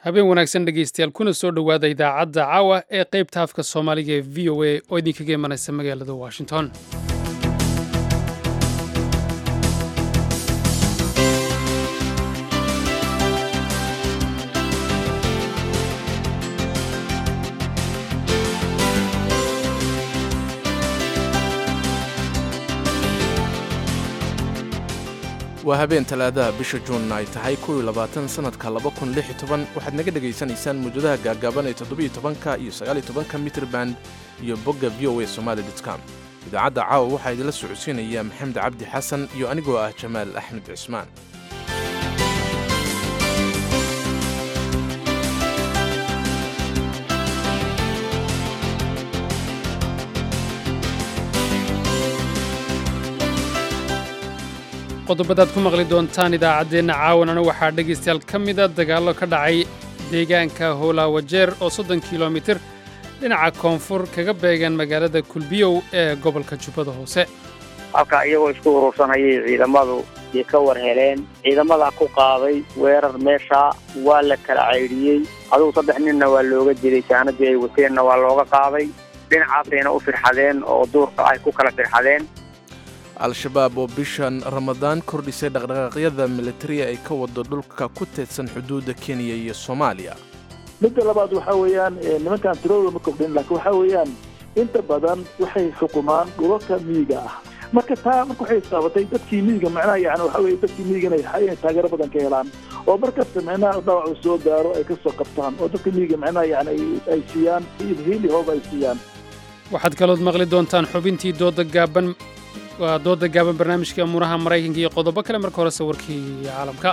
habeen wanaagsan dhegaystayaal kuna soo dhowaada idaacadda caawa ee qaybta afka soomaaliga ee v o a oo idinkaga imanaysa magaalada washington. waa habeen talaadaha bisha juunna ay tahay sanadka waxaad naga dhegaysanaysaan muujadaha gaagaaban ee iyo 19 mitrban iyo bogga voa somali.com. idaacadda caawa waxaa idinla socodsiinaya maxamed cabdi xasan iyo anigoo ah jamaal axmed cismaan. qodobadaad ku maqli doontaan idaacaddeenna caawanana waxaa dhegaystayaal ka mida dagaallo ka dhacay deegaanka howlaawajeer oo 30 kilomitir dhinaca koonfur kaga beegan magaalada kulbiyow ee gobolka jubbada hoose. halka iyagoo isku urursanayay ciidamadu iyo ka war heleen ciidamada ku qaaday weerar meesha waa la kala caydhiyey adigu 3 ninna waa looga dilay saanadii ay wateenna waa looga qaaday dhinacaasayna u firxadeen oo duurka ay ku kala firxadeen. al-shabaab oo bishan ramadaan kordhisay dhaqdhaqaaqyada militariga ay ka wado dhulka ku teedsan xuduudda kenya iyo soomaaliya. midda labaad waxaa weeyaan nimankan tiradooda ma kordhin laakiin waxaa weeyaan inta badan waxay xukumaan dhulalka miyiga ah marka taa marka waxay saabatay dadkii miyiga macnaha yani waxaa weeye dadkii miyigana ay taageero badan ka helaan oo markasta macnaha dhaawac uu soo gaaro ay ka soo qabtaan oo dadka miyiga macnaha yani ay siiyaan hili hoob ay siiyaan. waxaad kalood maqli doontaan xubintii dooda gaaban barnaamijka amuraha maraykanka iyo qodobo kale marka hore sawirkii caalamka.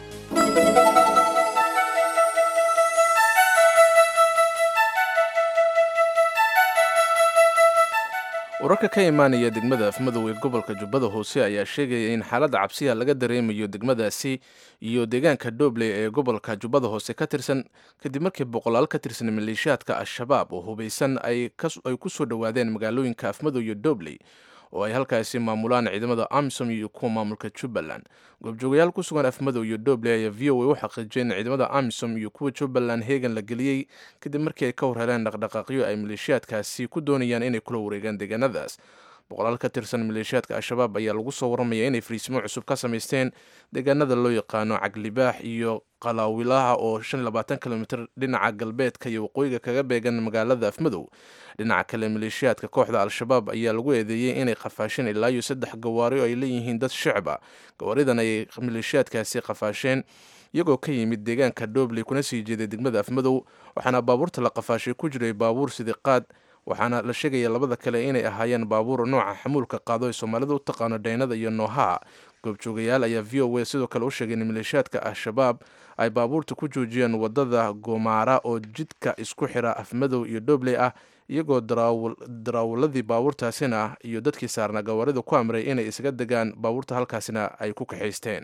wararka ka imaanaya degmada afmadow ee gobolka jubbada hoose ayaa sheegaya in xaaladda cabsiya laga dareemayo degmadaasi iyo deegaanka doobley ee gobolka jubbada hoose ka tirsan kadib markii boqolaal ka tirsan maleeshiyaadka al-shabaab oo hubaysan ay ku soo dhowaadeen magaalooyinka afmadow iyo doobley oo ay halkaasi maamulaan ciidamada amisom iyo kuwa maamulka jubbaland. goobjoogayaal ku sugan afmadow iyo doobley ayaa v o a u xaqiijiyeen in ciidamada amisom iyo kuwa jubbaland heegan la geliyey kadib markii ay ka warheleen dhaqdhaqaaqyo ay maleeshiyaadkaasi ku doonayaan inay kula wareegaan deegaanadaas. boqolaal ka tirsan maleeshiyaadka al-shabaab ayaa lagu soo warramaya inay fariisimo cusub ka samaysteen deegaanada loo yaqaano caglibaax iyo qalaawilaha oo 25 kilomitir dhinaca galbeedka iyo waqooyiga kaga beegan magaalada afmadow. dhinaca kale maleeshiyaadka kooxda al-shabaab ayaa lagu eedeeyey inay qafaasheen ilaa iyo 3 gawaari oo ay leeyihiin dad shacab ah. gawaaridan ayay maleeshiyaadkaasi qafaasheen iyagoo ka yimid deegaanka doobley kuna sii jeeday degmada afmadow waxaana baabuurta la qafaashay ku jiray baabuur sidiqaad waxaana la sheegaya labada kale inay ahaayeen baabuur nooca xamuulka qaado ee soomaalida u taqaano dhaynada iyo noohaha. goobjoogayaal ayaa v o a sidoo kale u sheegay in maleeshiyaadka al-shabaab ay baabuurta ku joojiyeen wadada gomaara oo jidka isku xira afmadow iyo doobley ah iyagoo daraawaladii baabuurtaasina iyo dadkii saarnaa gawaarida ku amray inay isaga degaan baabuurta halkaasina ay ku kaxaysteen.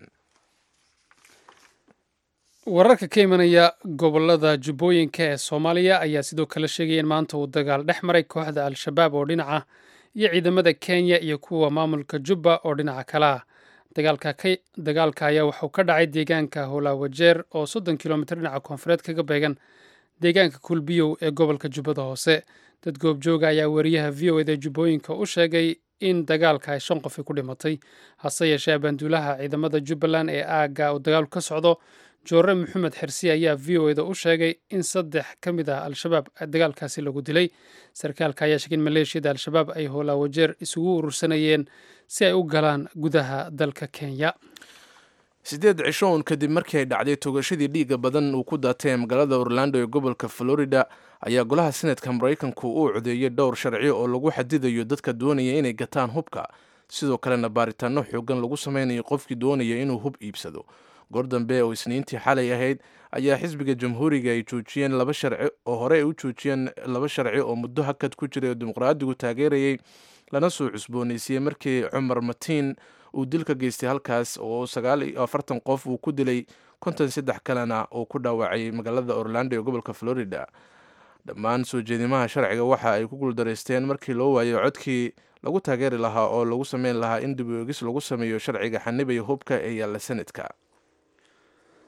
wararka ka imanaya gobolada jubbooyinka ee soomaaliya ayaa sidoo kale sheegaya in maanta uu dagaal dhex maray kooxda al-shabaab oo dhinaca iyo ciidamada kenya iyo kuwa maamulka jubba oo dhinaca kale ah. dagaalka ayaa waxuu ka dhacay deegaanka howlaawajeer oo 30 kilomitir dhinaca koonfureed kaga beegan deegaanka kulbiyow ee gobolka jubbada hoose. dad goobjooga ayaa wariyaha v o eda jubbooyinka u sheegay in dagaalka ay 5 qof ku dhimatay hase yeeshee abaanduulaha ciidamada jubbaland ee aagga uu dagaalku ka socdo joore maxamed xirsi ayaa v o eda u sheegay in 3 ka mid ah al-shabaab dagaalkaasi lagu dilay. sarkaalka ayaa sheegay in maleeshiyada al-shabaab ay howlaawajeer isugu urursanayeen si ay u galaan gudaha dalka kenya. 8 cisho kadib markii ay dhacday toogashadii dhiiga badan uu ku daatay magaalada orlando ee gobolka florida ayaa golaha senatka maraykanku uu codeeyey dhowr sharci oo lagu xadidayo dadka doonaya inay gataan hubka sidoo kalena baaritaano xoogan lagu sameynayo qofkii doonaya inuu hub iibsado. goor dambe oo isniintii xalay ahayd ayaa xisbiga jamhuuriga ay joojiyeen 2 sharci oo hore ay u joojiyeen 2 sharci oo muddo hakad ku jiray oo dimuqraadigu taageerayay lana soo cusboonaysiiyey markii cumar matiin uu dil ka geystay halkaas oo 49 qof uu ku dilay 53 kalena oo ku dhaawacay magaalada orlando ee gobolka florida. dhammaan soo jeedimaha sharciga waxa ay ku guuldareysteen markii loo waayay codkii lagu taageeri lahaa oo lagu sameyn lahaa in dib u eegis lagu sameeyo sharciga xanibaya hubka ee yaalla sanadka.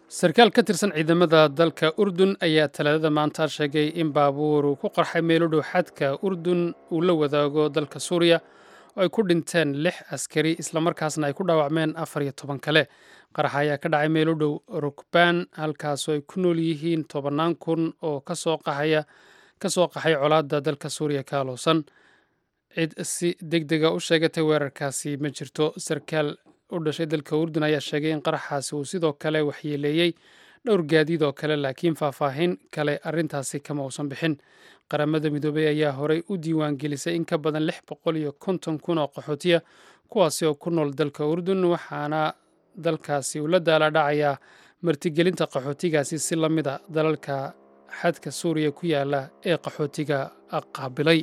sarkaal ka tirsan ciidamada dalka urdun ayaa talaadada maanta sheegay in baabuur uu ku qarxay meel u dhow xadka urdun uu la wadaago dalka suuriya oo ay ku dhinteen 6 askari islamarkaasna ay ku dhaawacmeen 14 kale. qaraxa ayaa ka dhacay meel u dhow rukbaan halkaasoo ay ku nool yihiin 10 kun oo ka soo qaxay colaadda dalka suuriya ka aloosan. cid si degdega u sheegatay weerarkaasi ma jirto. sarkaal u dhashay dalka urdun ayaa sheegay in qaraxaasi uu sidoo kale waxyeeleeyey dhowr gaadiid oo kale, laakiin faahfaahin kale arrintaasi kama uusan bixin. qaramada midoobay ayaa horey u diiwaan gelisay in ka badan 650 kun oo qaxootiya kuwaasi oo ku nool dalka urdun, waxaana dalkaasi uu la daaladhacayaa martigelinta qaxootigaasi si la mid a dalalka xadka suuriya ku yaala ee qaxootiga qaabilay.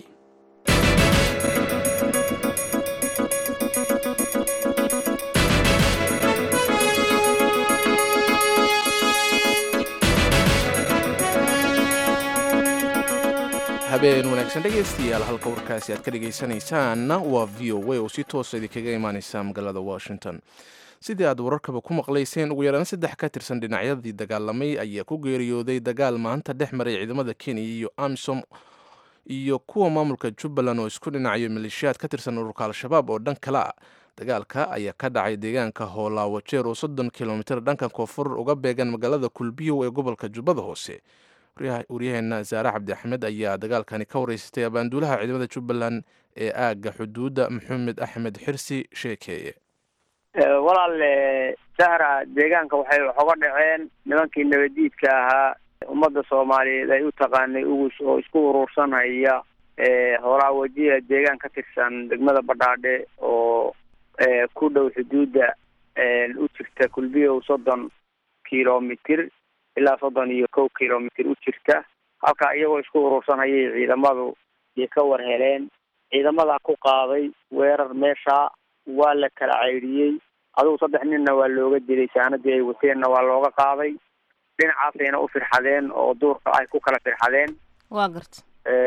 habeen wanaagsan dhegaystayaal, halka warkaasi aad ka dhagaysanaysaan waa v o a oo si toosa idinkaga imaaneysa magaalada Washington. sidii aad wararkaba ku maqlayseen, ugu yaraan 3 ka tirsan dhinacyadii dagaalamay ayaa ku geeriyooday dagaal maanta dhex maray ciidamada Kenya iyo AMISOM iyo kuwa maamulka Jubbaland oo isku dhinacyo maleeshiyaad ka tirsan ururka Al-Shabaab oo dhan kala ah. dagaalka ayaa ka dhacay deegaanka Hoolaawajeer oo 30 kilomitir dhanka koonfur uga beegan magaalada Kulbiyow ee gobolka Jubbada Hoose. waryaheena Zaare Cabdi Axmed ayaa dagaalkani ka wareysatay abaanduulaha ciidamada Jubbaland ee aagga xuduudda Maxamed Axmed Xirsi sheekeeye. walaal Zahra, deegaanka waxay uga dhaceen nimankii nabadiidka ahaa ummadda Soomaaliyeed ay u taqaanay oo isku urursanaya Hoolaawajeer deegaan ka tirsan degmada Badhaadhe oo ku dhow xuduudda u jirta Kulbiyow 30 kilomitir ilaa 31 kilomitir u jirta. halka iyagoo isku urursanayay ciidamadu ay ka war heleen ciidamada ku qaaday weerar meesha waa la kala cayriyay. adigu 3 ninna waa looga dilay, saanadii ay wateenna waa looga qaaday. dhinacaasayna u firxadeen oo duurka ay ku kala firxadeen. waa garta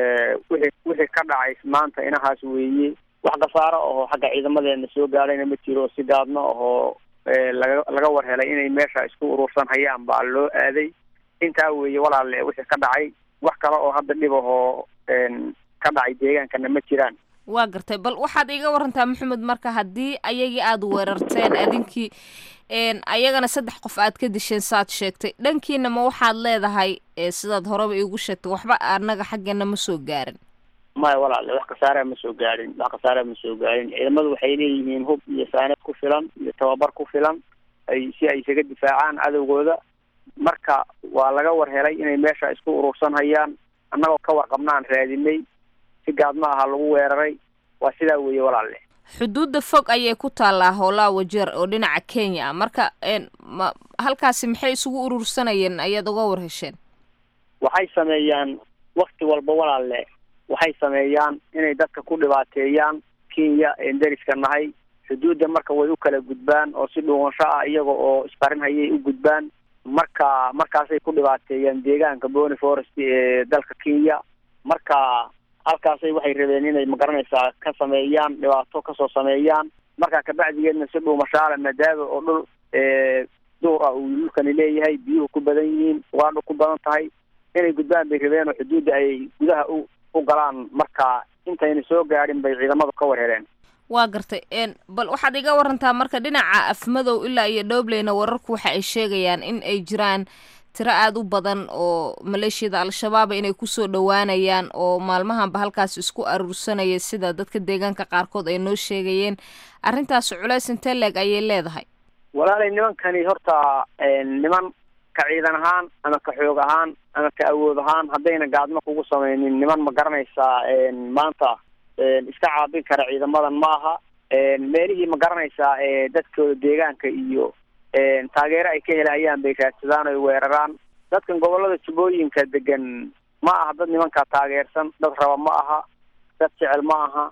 wixii ka dhacay maanta inahaas weeye. wax khasaaro oo xagga ciidamadeena soo gaadhayna ma jiro. si gaadno oo laga war helay inay meesha isku urursan hayaan baa loo aaday. intaa weeye walaale wixii ka dhacay. wax kale oo hadda dhib ahoo ka dhacay deegaankana ma jiraan. waa gartay, bal waxaad iga warantaa Maxamed, marka haddii ayagii aad weerarteen adinkii ayagana 3 qof aad ka disheen saad sheegtay, dhankiina ma waxaad leedahay sidaad horeba iigu sheegtay waxba anaga xaggeena ma soo gaarin? maya walaale, wax khasaara ma soo gaarin. ciidamadu waxay leeyihiin hub iyo saanad ku filan iyo tababar ku filan si ay isaga difaacaan cadowgooda. marka waa laga war helay inay meesha isku urursan hayaan, annagoo ka warqabnaan raadinay. si gaadma aha lagu weeraray. waa sidaa weeye walaale. xuduudda fog ayay ku taallaa Hoolaawajeer oo dhinaca Kenya ah. marka halkaasi maxay isugu urursanayeen ayaad uga war hesheen? waxay sameeyaan waqti walba walaale, waxay sameeyaan inay dadka ku dhibaateeyaan Kenya ee deriska nahay. xuduudda marka way u kala gudbaan oo si dhuunsho ah iyaga oo isqarin hayay u gudbaan. markaasay ku dhibaateeyaan deegaanka Boni Forest ee dalka Kenya. marka halkaasay waxay rabeen inay magaranaysaa ka sameeyaan dhibaato kasoo sameeyaan. marka kabacdigeedna si dhuumashaale maadaama oo dhul duur ah uu dhulkani leeyahay, biyuhu ku badan yihiin, waadhu ku badan tahay, inay gudbaan bay rabeen oo xuduudda ay gudaha u galaan. marka intayna soo gaadhin bay ciidamadu ka war heleen. waa gartay, bal waxaad iga warantaa marka dhinaca Afmadow ilaa iyo Dhobleyna wararku waxa ay sheegayaan in ay jiraan tiro aad u badan oo maleeshiyada Al-Shabaab inay ku soo dhawaanayaan oo maalmahanba halkaas isku arursanaya sida dadka deegaanka qaarkood ay noo sheegayeen. arrintaas culays intee leeg ayay leedahay? walaalay, nimankani horta niman ka ciidan ahaan ama ka xoog ahaan ama ka awood ahaan haddayna gaadmo kugu samaynin niman ma garanaysaa maanta iska caabin kara ciidamadan ma aha. meelihii ma garanaysaa dadkooda deegaanka iyo taageero ay ka helayaan bay raadsadaan oo weeraraan. dadkan gobolada Jubbooyinka degan ma aha dad nimanka taageersan, dad raba ma aha, dad jecel ma aha.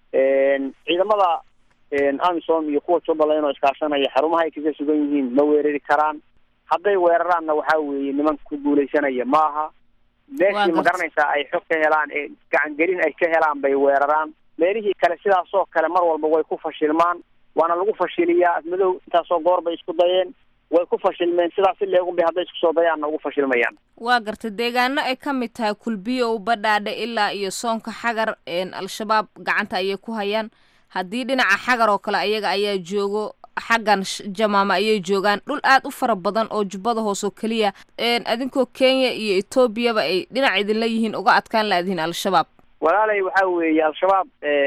ciidamada AMISOM iyo kuwa Jubbaland oo iskaashanaya xarumaha ay kaga sugan yihiin ma weerari karaan. hadday weeraraanna waxaa weeye niman ku guulaysanaya ma aha. meeshii ma garanaysaa ay xog ka helaan gacan gelin ay ka helaan bay weeraraan. meelihii kale sidaasoo kale mar walba way ku fashilmaan, waana lagu fashiliyaa. Afmadow intaasoo goor bay isku dayeen, way ku fashilmeen sidaas si leegu bi hadday isku soo dayaanna ugu fashilmayaan. waa gartay deegaano ay ka mid tahay Kulbiyo, Badhaadhe ilaa iyo Soonka Xagar al-shabaab gacanta ayay ku hayaan. haddii dhinaca Xagar oo kale ayaga ayaa joogo, xaggan Jamaama ayay joogaan, dhul aad u fara badan oo Jubbada Hoose oo kaliya adinkoo Kenya iyo Ethiopia ba ay dhinac idin leeyihiin uga adkaan laadiin al-shabaab. walaalay waxa weeye al-shabaab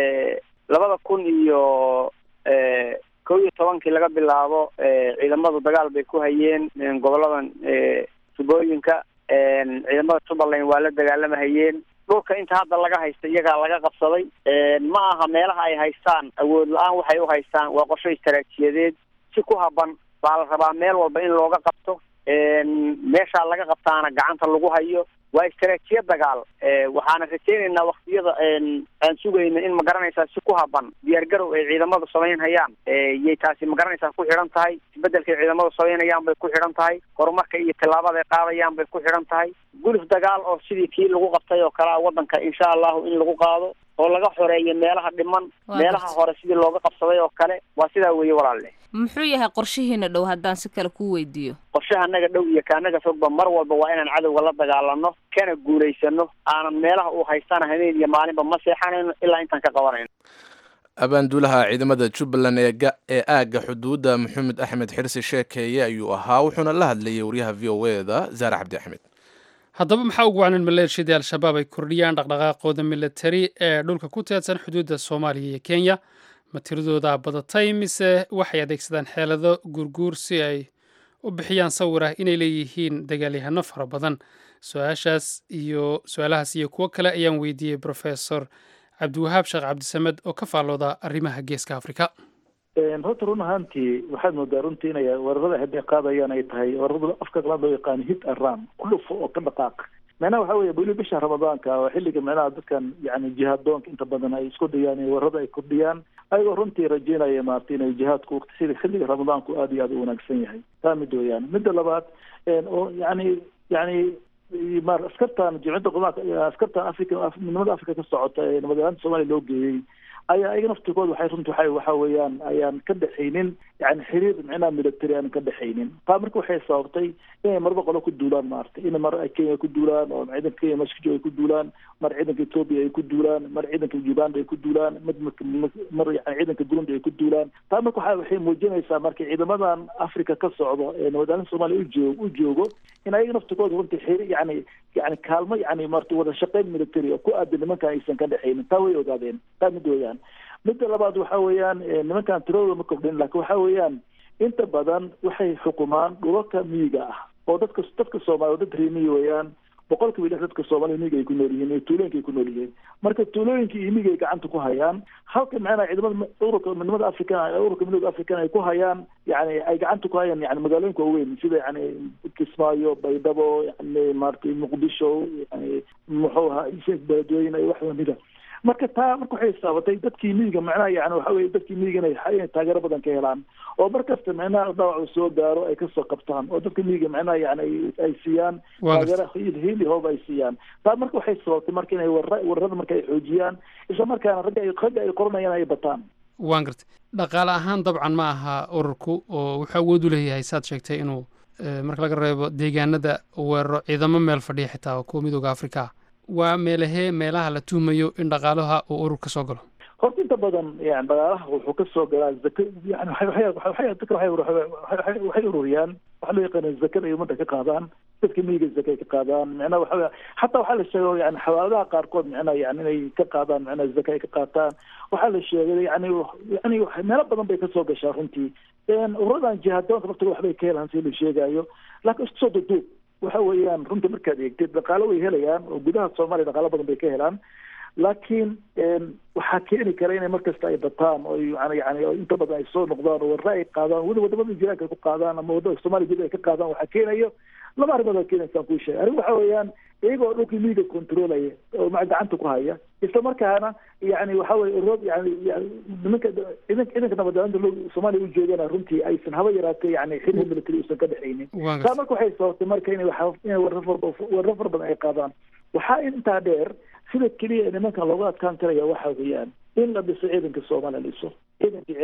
2011 laga bilaabo ciidamadu dagaal bay ku hayeen goboladan Jubbooyinka, ciidamada Jubaland waa la dagaalamahayeen. dhulka inta hadda laga haysta iyagaa laga qabsaday. ma aha meelaha ay haystaan awood la-aan, waxay u haystaan waa qorshe istaraatiijiyadeed si ku haban baa la rabaa meel walba in looga qabto. meeshaa laga qabtaana gacanta lagu hayo. waa istaraatiijiyad dagaal. waxaana rajaynaynaa waqtiyada aan sugayna in magaranaysaa si ku haban diyaargarow ay ciidamadu samaynayaan yay taasi magaranaysaa ku xidhan tahay. isbedelkay ciidamadu samaynayaan bay ku xidhan tahay. horumarka iyo tallaabada ay qaadayaan bay ku xidhan tahay. guluf dagaal oo sidii kii lagu qabtay oo kale waddanka insha allahu in lagu qaado oo laga xoreeyo meelaha dhiman, meelaha hore sidii looga qabsaday oo kale. waa sidaa weeye walaalle. muxuu yahay qorshihiina dhow haddaan si kale ku weydiiyo? qorshaha naga dhow iyo kaanaga fogba mar walba waa inaan cadowga la dagaalano, kana guulaysano, aanan meelaha uu haystana habeen iyo maalinba ma seexanayno ilaa intaan ka qabanayno. abaanduulaha ciidamada Jubbaland ee aagga xuduudda Maxamed Axmed Xirsi Sheekeeye ayuu ahaa, wuxuuna la hadlayay wariyaha VOA-da Zaara Cabdi Axmed. haddaba maxaa ugu wacan in maleeshiyada al-shabaab ay kordhiyaan dhaqdhaqaaqooda militari ee dhulka ku teedsan xuduudda Soomaaliya iyo Kenya? ma tiradooda badatay mise waxay adeegsadaan xeelado gurguur si ay u bixiyaan sawir ah inay leeyihiin dagaalyahano fara badan? su-aalahaas iyo kuwo kale ayaan weydiiyey Professor Cabdiwahaab Sheekh Cabdisamed oo ka faallooda arrimaha Geeska Afrika. horta run ahaantii waxaad moodaa runtii inay weerarada hadday qaadayaan ay tahay weerarada afka qalaad loo yaqaan hit and run, ku dhufo oo ka dhaqaaq. macnaha waxa weeye weli bisha ramadaanka oo xilliga macnaha dadkan yani jihaaddoonka inta badan ay isku dayaan in weerarada ay kordhiyaan, ayagoo runtii rajeynaya maartay inay jihaadku waqti xilliga ramadaanku aad iyo aad u wanaagsan yahay. taa mid weeyaan. midda labaad oo yani askartan jimcida qudaarka askartan midnimada Afrika ka socota ee nabadgelyada Soomaaliya loo geeyey ayaa ayaga naftigooda waxay runtii waxa weeyaan ayaan ka dhaxaynin yani xiriir macnaha military aan ka dhaxaynin. taa marka waxay sababtay inay marba qolo ku duulaan maartay, in mar ay Kenya ku duulaan oo ciidanka Kenya Mexico ay ku duulaan, mar ciidanka Ethiopia ay ku duulaan, mar ciidanka Uganda ay ku duulaan, mar yani ciidanka Burundi ay ku duulaan. taa marka waxay muujinaysaa marka ciidamadan Afrika ka socdo ee nabadgelyada Soomaaliya u joogo in ayaga naftigooda runtii xiriir yani kaalmo yani maartay wada shaqeyn military oo ku aadan nimanka aysan ka dhaxaynin. taa way ogaadeen. taa mid weeyaan. midda labaad waxa weeyaan nimankan tiradooda ma kordhin, laakiin waxa weeyaan inta badan waxay xukumaan dhulalka miyiga ah oo dadka Soomaaliya dad reer miyi weeyaan. 100% dadka Soomaaliya miyiga ay ku nool yihiin, tuulooyinka ay ku nool yihiin. marka tuulooyinka iyo miyiga ay gacanta ku hayaan, halka macnaha ciidamada midnimada Afrika ay ku hayaan yani ay gacanta ku hayaan yani magaalooyinka waaweyn sida yani Kismaayo, Baydhabo, yani maartay Muqdisho, yani muxuu ahaa beledweyne iyo wax lamida. marka taa marka waxay sababtay dadkii miyiga macnaha yani waxa weeye dadkii miyiga inay taageero badan ka helaan oo markasta macnaha dhaawac soo gaaro ay kasoo qabtaan oo dadka miyiga macnaha yani ay siiyaan taageero hiili hoob ay siiyaan. taa marka waxay sababtay marka inay weerarada marka ay xoojiyaan isla markaana ragga ay qoranayaan ay bataan. waan gartay. dhaqaale ahaan dabcan ma aha ururku oo wuxuu awood u leeyahay saad sheegtay inuu marka laga reebo deegaanada weeraro ciidamo meel fadhiya xitaa oo kuwa midooda Afrika waa meelaha la tuhmayo in dhaqaalaha uu ururka soo galo? horta inta badan yani dhaqaalaha wuxuu ka soo galaa zaka yani waxay ururiyaan waxa loo yaqaan zakada ay ummadda ka qaadaan, dadka miyiga zaka ay ka qaadaan. macnaha waxa xataa waxaa la sheegay yani xawaaladaha qaarkood macnaha yani inay ka qaadaan macnaha zaka ay ka qaataan. waxaa la sheegay yani meelo badan bay ka soo gashaa runtii. ururadan jihaaddoonka naftiga waxbay ka helaan si la sheegayo, laakiin isku soo duduub waxa weeyaan runtii markaad eegtid dhaqaalo way helayaan oo gudaha Soomaaliya dhaqaalo badan bay ka helaan, laakiin waxaa keeni kara inay markasta ay bataan oo yani inta badan ay soo noqdaan oo warra ay qaadaan wadamada jiraanka ku qaadaan ama wadada Soomaaliya gudaha ay ka qaadaan. waxaa keenayo laba arrimood oo keenaysa ku sheegay. arrin waxa weeyaan iyagoo dhulkii miyiga controlaya oo gacanta ku haya, isla markaana yani waxa weeye yani nimanka ciidanka nabadgelyada Soomaaliya u joogana runtii aysan haba yaraatay yani xiriir military uusan ka dhaxaynin. taa marka waxay sababtay marka inay weeraro fara badan ay qaadaan. waxaa intaa dheer sida keliya nimankan looga adkaan karaya waxa weeyaan in la dhiso ciidanka Soomaaliya, la dhiso ciidanka cirka,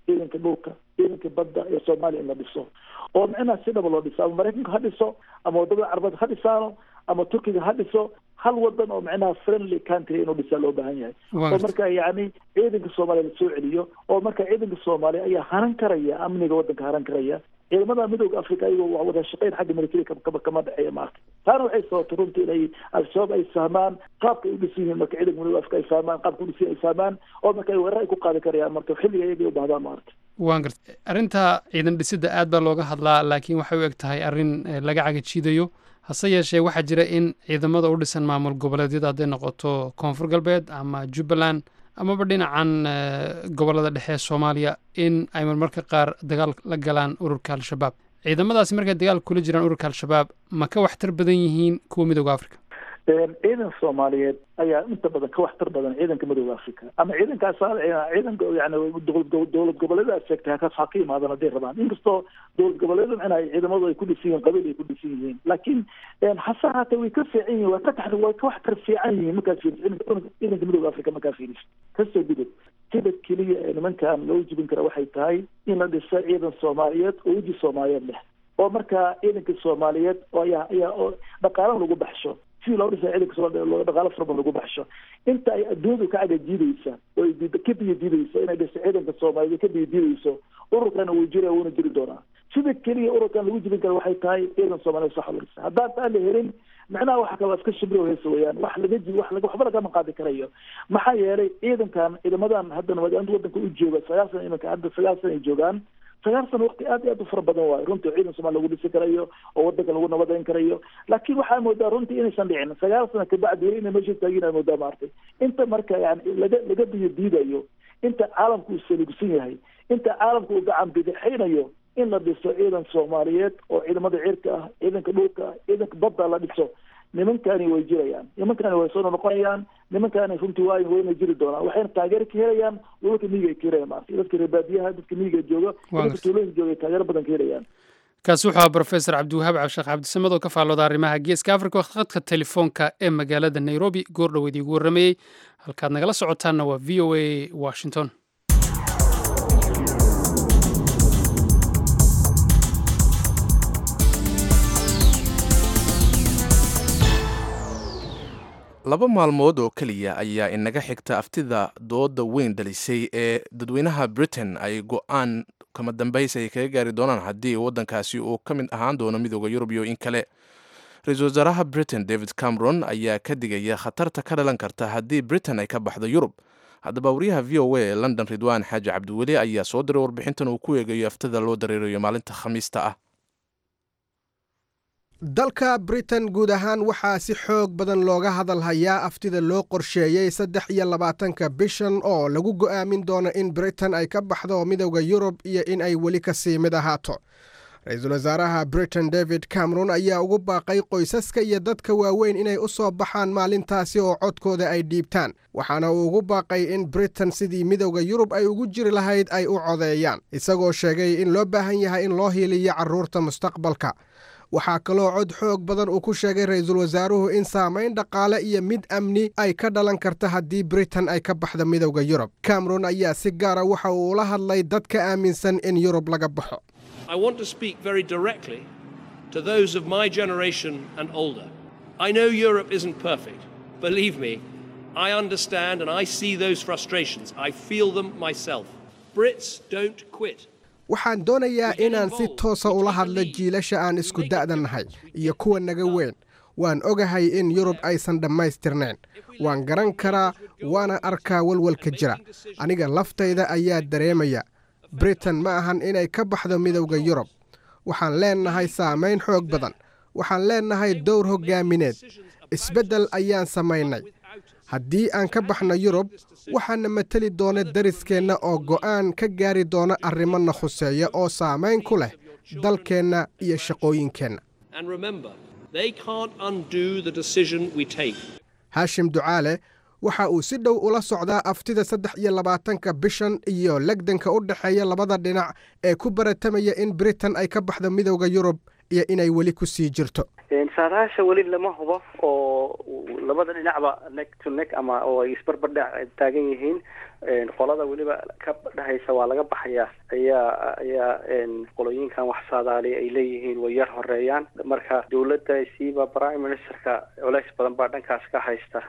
ciidanka dhulka ciidanka badda ee Soomaaliya in la dhiso oo macnaha si dhab loo dhiso ama Mareykanka ha dhiso ama wadamada Carbeed ha dhisaano ama Turkiga ha dhiso hal wadan oo macnaha friendly country inuu dhisa loo baahan yahay oo marka yani ciidanka Soomaaliya la soo celiyo oo marka ciidanka Soomaaliya ayaa haran karaya amniga wadanka haran karaya ciidamada midowga Afrika ayagoo wada shaqeyn xagga militariga kama dhaxeeya maarka taana waxay sababtay runtii inay al-shabaab ay fahmaan qaabka ay u dhisan yihiin marka ciidanka midowga Afrika ay fahmaan qaabka u dhisan ay fahmaan oo marka ay weerar ay ku qaadi karayaan marka xilliga iyaga u baahdaan maarka waan gartay arrinta ciidan dhisida aad baa looga hadlaa laakiin waxay u eg tahay arrin laga cagajiidayo hase yeeshee waxaa jira in ciidamada u dhisan maamul goboleedyada hadday noqoto koonfur galbeed ama Jubbaland amaba dhinacan gobolada dhexe Soomaaliya in ay marmarka qaar dagaal la galaan ururka al-shabaab ciidamadaasi markay dagaal kula jiraan ururka al-shabaab ma ka waxtar badan yihiin kuwa midowga Afrika ciidan Soomaaliyeed ayaa inta badan ka waxtar badan ciidanka midowga Afrika ama ciidankaas ciidanka yani dowlad goboleedyada sheegtay ka imaadaan hadday rabaan inkastoo dowlad goboleedyada inay ciidamadu ay ku dhisan yihiin qabiil ay ku dhisan yihiin laakiin hasaata way ka fiican yihiin way ka waxtar fiican yihiin markaas ciidanka midowga Afrika markaas fiiriso kasoo gudub sida keliya ee nimankan loo jibin kara waxay tahay in la dhiso ciidan Soomaaliyeed oo uji Soomaaliyeed leh oo marka ciidanka Soomaaliyeed oo ayaa dhaqaalaha lagu baxsho si loo dhisay ciidanka Soomaaliyeed loo dhaqaale fara lagu baxsho inta ay adduunka ka cagajiidaysa oo ay diidaysa inay dhiso ciidanka Soomaaliyeed ka diidayso ururkana wuu jiraa wuuna jiri doonaa sida keliya ururkan lagu jibin kara waxay tahay ciidan Soomaaliyeed sax loo dhisay haddaan taa la helin macnaha waxa kale iska shibro heeso weeyaan waxba laga qaadi karayo maxaa yeelay ciidamadan hadda wadanka u jooga 9 imanka hadda 9 ay joogaan 9 waqti aad u fara badan waay runtii ciidan Soomaaliya lagu dhisi karayo oo wadanka lagu nabadeyn karayo laakiin waxaa moodaa runtii inaysan dhicin 9 ka bacdi inay meesha taagina moodaa maartay inta marka yani laga diidayo inta caalamku uu salugsan yahay inta caalamku uu gacan bidixaynayo in la dhiso ciidan Soomaaliyeed oo ciidamada cirka ah ciidanka dhulka ciidanka badda la dhiso nimankani way jirayaan nimankani way soo noqonayaan nimankani runtii wayna jiri doonaan waxayna taageero ka helayaan dadka miyiga ka helayaan maartay dadka reebaadiyaha dadka miyiga jooga dadka tuulooyinka jooga taageero badan ka helayaan kaasi wuxuu ahaa Professor Cabdiwahaab Cabsheekh Cabdisamad oo ka faallooda arrimaha geeska Afrika khadka telefoonka ee magaalada Nairobi goor dhaweydii ugu warramayay halkaad nagala socotaanna waa VOA Washington laba maalmood oo keliya ayaa inaga xigta aftida dooda weyn dhalisay ee dadweynaha Britain ay go'aan kama dambaysi ay kaga gaari doonaan haddii waddankaasi uu ka mid ahaan doono midowda Yurub iyo in kale ra-iisul wasaaraha Britain David Cameron ayaa ka digaya khatarta ka dhalan karta haddii Britain ay ka baxdo Yurub haddaba wariyaha VOA ee London Ridwaan Xaaji Cabdiweli ayaa soo diray warbixintan uu ku eegayo aftida loo dareerayo maalinta Khamiista ah dalka Britain guud ahaan waxaa si xoog badan looga hadal hayaa aftida loo qorsheeyay 23 bishan oo lagu go'aamin doono in Britain ay ka baxdo midowda Yurub iyo in ay weli ka sii mid ahaato ra-iisul wasaaraha Britain David Cameron ayaa ugu baaqay qoysaska iyo dadka waaweyn inay u soo baxaan maalintaasi oo codkooda ay dhiibtaan waxaana uu ugu baaqay in Britain sidii midowda Yurub ay ugu jiri lahayd ay u codeeyaan isagoo sheegay in loo baahan yahay in loo hiiliyo carruurta mustaqbalka waxaa kaloo cod xoog badan uu ku sheegay ra-iisul wasaaruhu in saamayn dhaqaale iyo mid amni ay ka dhalan karta haddii Britain ay ka baxdo midowda Yurub Cameron ayaa si gaara waxa uu ula hadlay dadka aaminsan in Yurub laga baxo I want to speak very directly to those of my generation and older. I know Europe isn't perfect. Believe me, I understand and I see those frustrations. I feel them myself. Brits don't quit. waxaan doonayaa inaan si toosa ula hadlo jiilasha aan isku da'da nahay iyo kuwa naga weyn waan ogahay in Yurub aysan dhammaystirnayn waan garan karaa waana arkaa walwalka jira aniga laftayda ayaa dareemaya Britain ma ahan inay ka baxdo midowda Yurub waxaan leenahay saamayn xoog badan waxaan leenahay dowr hogaamineed isbeddel ayaan samaynay haddii aan ka baxno Yurub waxaana matali doona dariskeenna oo go'aan ka gaari doona arrimana khuseeya oo saamayn ku leh dalkeenna iyo shaqooyinkeenna Hashim Ducaale waxa uu si dhow ula socdaa aftida 23 bishan iyo lagdanka u dhaxeeya labada dhinac ee ku baratamaya in Britain ay ka baxdo midowda Yurub iyo inay weli ku sii jirto. saadaasha weli lama hubo oo labada dhinacba neck to neck ama oo ay isbarbardhac taagan yihiin qolada weliba ka dhahaysa waa laga baxaya ayaa qolooyinkan wax saadaali ay leeyihiin way yar horeeyaan marka dawladda siiba prime ministerka culays badan baa dhankaas ka haysta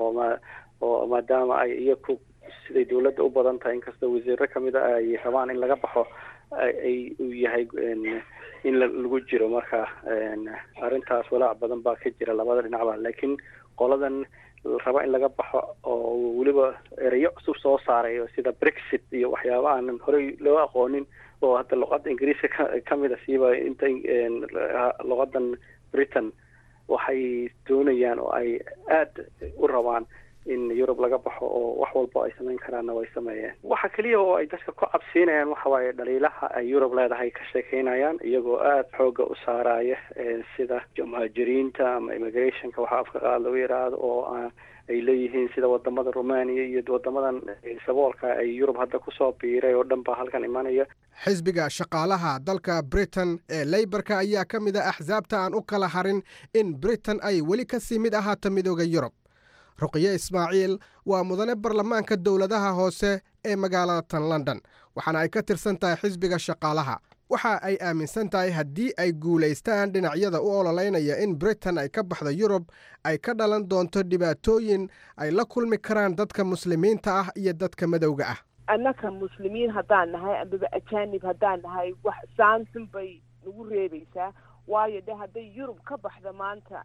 oo maadaama ay iyagu siday dawladda u badan tahay inkastoo wasiiro kamid ah ay rabaan in laga baxo ay uu yahay in lagu jiro marka arrintaas walaac badan baa ka jira labada dhinacba laakiin qoladan raba in laga baxo oo weliba erayo cusub soo saaray sida Brexit iyo waxyaabo aan horey loo aqoonin oo hadda luqadda Ingiriiska kamid ah siiba inta luqadan Britain waxay doonayaan oo ay aad u rabaan in Europe laga baxo oo wax walba ay sameyn karaan way sameeyeen waxa kaliya oo ay dadka ku cabsiinayaan waxa waaye dhaliilaha ay Europe leedahay ka sheekeynayaan iyagoo aad xooga u saaraya sida muhaajiriinta ama immigrationka waxa afka qaad lagu yiraahdo oo ay leeyihiin sida wadamada Romania iyo wadamadan saboolka ay Europe hadda ku soo biiray oo dhanba halkan imanaya. xisbiga shaqaalaha dalka Britain ee Labourka ayaa ka mid ah axsaabta aan u kala harin in Britain ay weli ka sii mid ahaato midowga Europe. Ruqiye Ismaaciil waa mudane baarlamaanka dowladaha hoose ee magaalada London waxaana ay ka tirsan tahay xisbiga shaqaalaha. waxa ay aaminsan tahay haddii ay guulaystaan dhinacyada u ololeynaya in Britain ay ka baxdo Europe ay ka dhalan doonto dhibaatooyin ay la kulmi karaan dadka muslimiinta ah iyo dadka madowga ah. annaka muslimiin haddaan nahay amba ajaanib haddaan nahay wax saansan bay nagu reebaysaa waayo hadday Europe ka baxdo maanta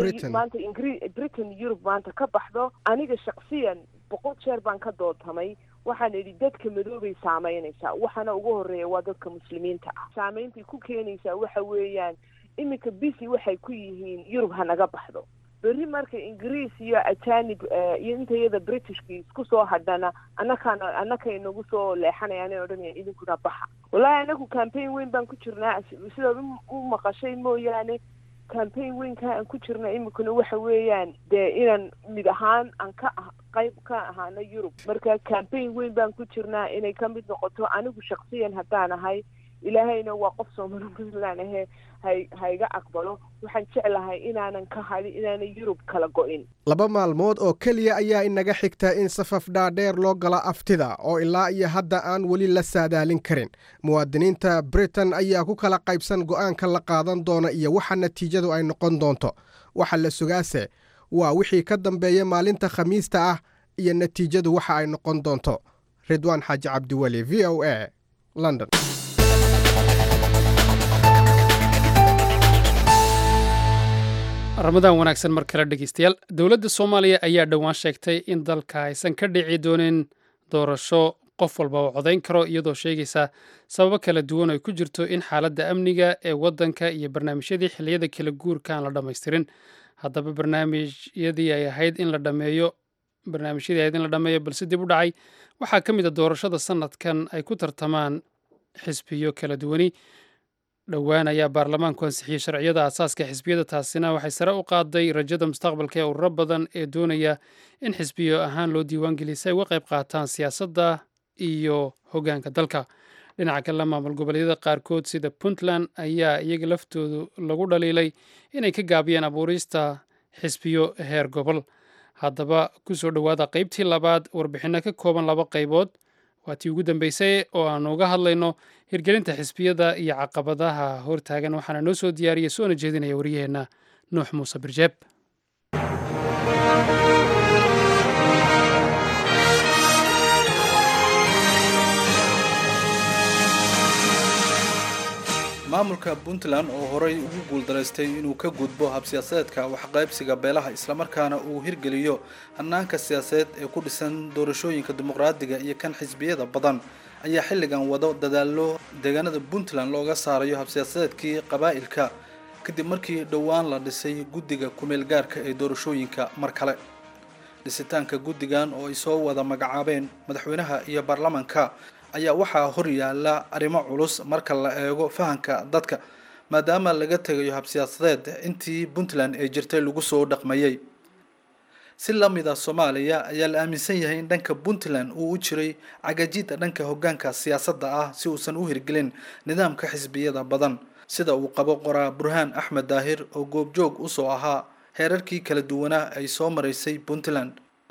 Britain Europe maanta ka baxdo aniga shakhsiyan 100 jeer baan ka doodtamay waxaan idhi dadka madoobay saameynaysaa waxaana ugu horeeya waa dadka muslimiinta ah saameyntii ku keenaysaa waxa weeyaan imika bisi waxay ku yihiin Europe hanaga baxdo berri marka Ingiriis iyo ajaanib iyo intayada Britishkii isku soo hadhana annaka inagu soo leexanayaan oo dhan idinkuna baxa wallahi anagu campaign weyn baan ku jirnaa sida u maqashay mooyaane campaign weynka aan ku jirnaa imikuna waxa weeyaan inaan mid ahaan aan ka qayb ka ahaana Europe marka campaign weyn baan ku jirnaa inay ka mid noqoto anigu shakhsiyan haddaan ahay ilaahayna waa qof Soomaaliyeed hayga aqbalo waxaan jeclahay inaanan ka hadin inaanan Europe kala go'in. 2 maalmood oo kaliya ayaa inaga xigta in safaf dhaadheer loo gala aftida oo ilaa iyo hadda aan weli la saadaalin karin. muwaadiniinta Britain ayaa ku kala qaybsan go'aanka la qaadan doona iyo waxa natiijadu ay noqon doonto. waxa la sugaase waa wixii ka dambeeya maalinta Khamiista ah iyo natiijadu waxa ay noqon doonto. Ridwaan Xaaji Cabdiwali VOA London. ramadaan wanaagsan mar kale dhegeystayaal dowladda Soomaaliya ayaa dhawaan sheegtay in dalka aysan ka dhici doonin doorasho qof walba oo codayn karo iyadoo sheegaysa sababo kala duwan oo ku jirto in xaaladda amniga ee waddanka iyo barnaamijyadii xilliyada kala guurka aan la dhammaystirin haddaba barnaamijyadii ay ahayd in la dhameeyo balse dib u dhacay waxaa ka mid a doorashada sanadkan ay ku tartamaan xisbiyo kala duwani dhowaan ayaa baarlamaanku ansixiyey sharciyada aasaaska xisbiyada taasina waxay sare u qaaday rajada mustaqbalka ee ururo badan ee doonaya in xisbiyo ahaan loo diiwaangeliya si ay uga qayb qaataan siyaasadda iyo hoggaanka dalka dhinaca kale maamul goboleedyada qaarkood sida Puntland ayaa iyaga laftoodu lagu dhaliilay inay ka gaabiyeen abuurista xisbiyo heer gobol haddaba ku soo dhowaada qaybtii labaad warbixinno ka kooban 2 qaybood waa tii ugu dambeysay oo aanu uga hadlayno hirgelinta xisbiyada iyo caqabadaha hortaagan waxaana noo soo diyaariyey soona jeedinaya wariyaheenna Nuux Muuse Birjeeb. maamulka Puntland oo horey ugu guuldaraystay inuu ka gudbo habsiyaasadeedka waxqaybsiga beelaha isla markaana uu hirgeliyo hannaanka siyaasadeed ee ku dhisan doorashooyinka dimuqraadiga iyo kan xisbiyada badan ayaa xilligan wado dadaallo deegaanada Puntland looga saarayo habsiyaasadeedkii qabaa'ilka kadib markii dhowaan la dhisay guddiga kumeel gaarka ee doorashooyinka mar kale dhisitaanka guddigan oo ay soo wada magacaabeen madaxweynaha iyo baarlamaanka ayaa waxaa hor yaala arrimo culus marka la eego fahanka dadka maadaama laga tagayo habsiyaasadeed intii Puntland ay jirtay lagu soo dhaqmayay si la mid ah Soomaaliya ayaa la aaminsan yahay in dhanka Puntland uu u jiray cagajida dhanka hoggaanka siyaasadda ah si uusan u hirgelin nidaamka xisbiyada badan sida uu qabo qoraa burhaan axmed daahir oo goobjoog usoo ahaa heerarkii kala duwanaa ay soo maraysay puntland.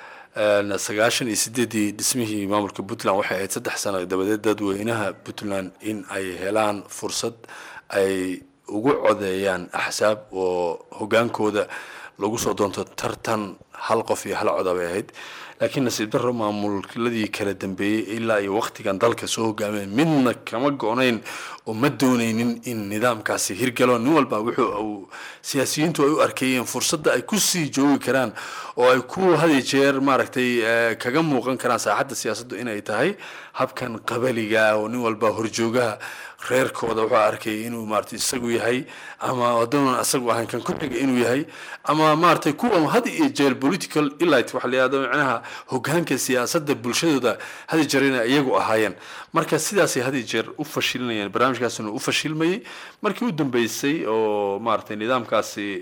98 dhismihii maamulka puntland waxay ahayd 3 sano dabadeed dadweynaha puntland in ay helaan fursad ay ugu codeeyaan axsaab oo hogaankooda lagu soo doonto tartan hal qof iyo hal cod bay ahayd. laakiin nasiib darro maamuladii kala dambeeyay ilaa iyo waqtigan dalka soo hogaameen midna kama goonayn oo ma doonaynin in nidaamkaasi hirgalo. nin walba wuxuu siyaasiyiintu ay u arkayeen fursadda ay ku sii joogi karaan oo ay ku hadi jeer maaragtay kaga muuqan karaan saaxadda siyaasaddu inay tahay habkan qabaliga oo nin walba horjoogaha reerkooda wuxuu arkay inuu maartay isagu yahay ama wadana asagu ahaan kan ku xiga inuu yahay ama maartay kuwa had iyo jeer political elite waxa la yiraahdo macnaha hogaanka siyaasadda bulshadooda had iyo jeer inay iyagu ahaayeen. marka sidaas ay had iyo jeer u fashilinayeen barnaamijkaasna u fashilmayay markii u dambeysay oo maartay nidaamkaasi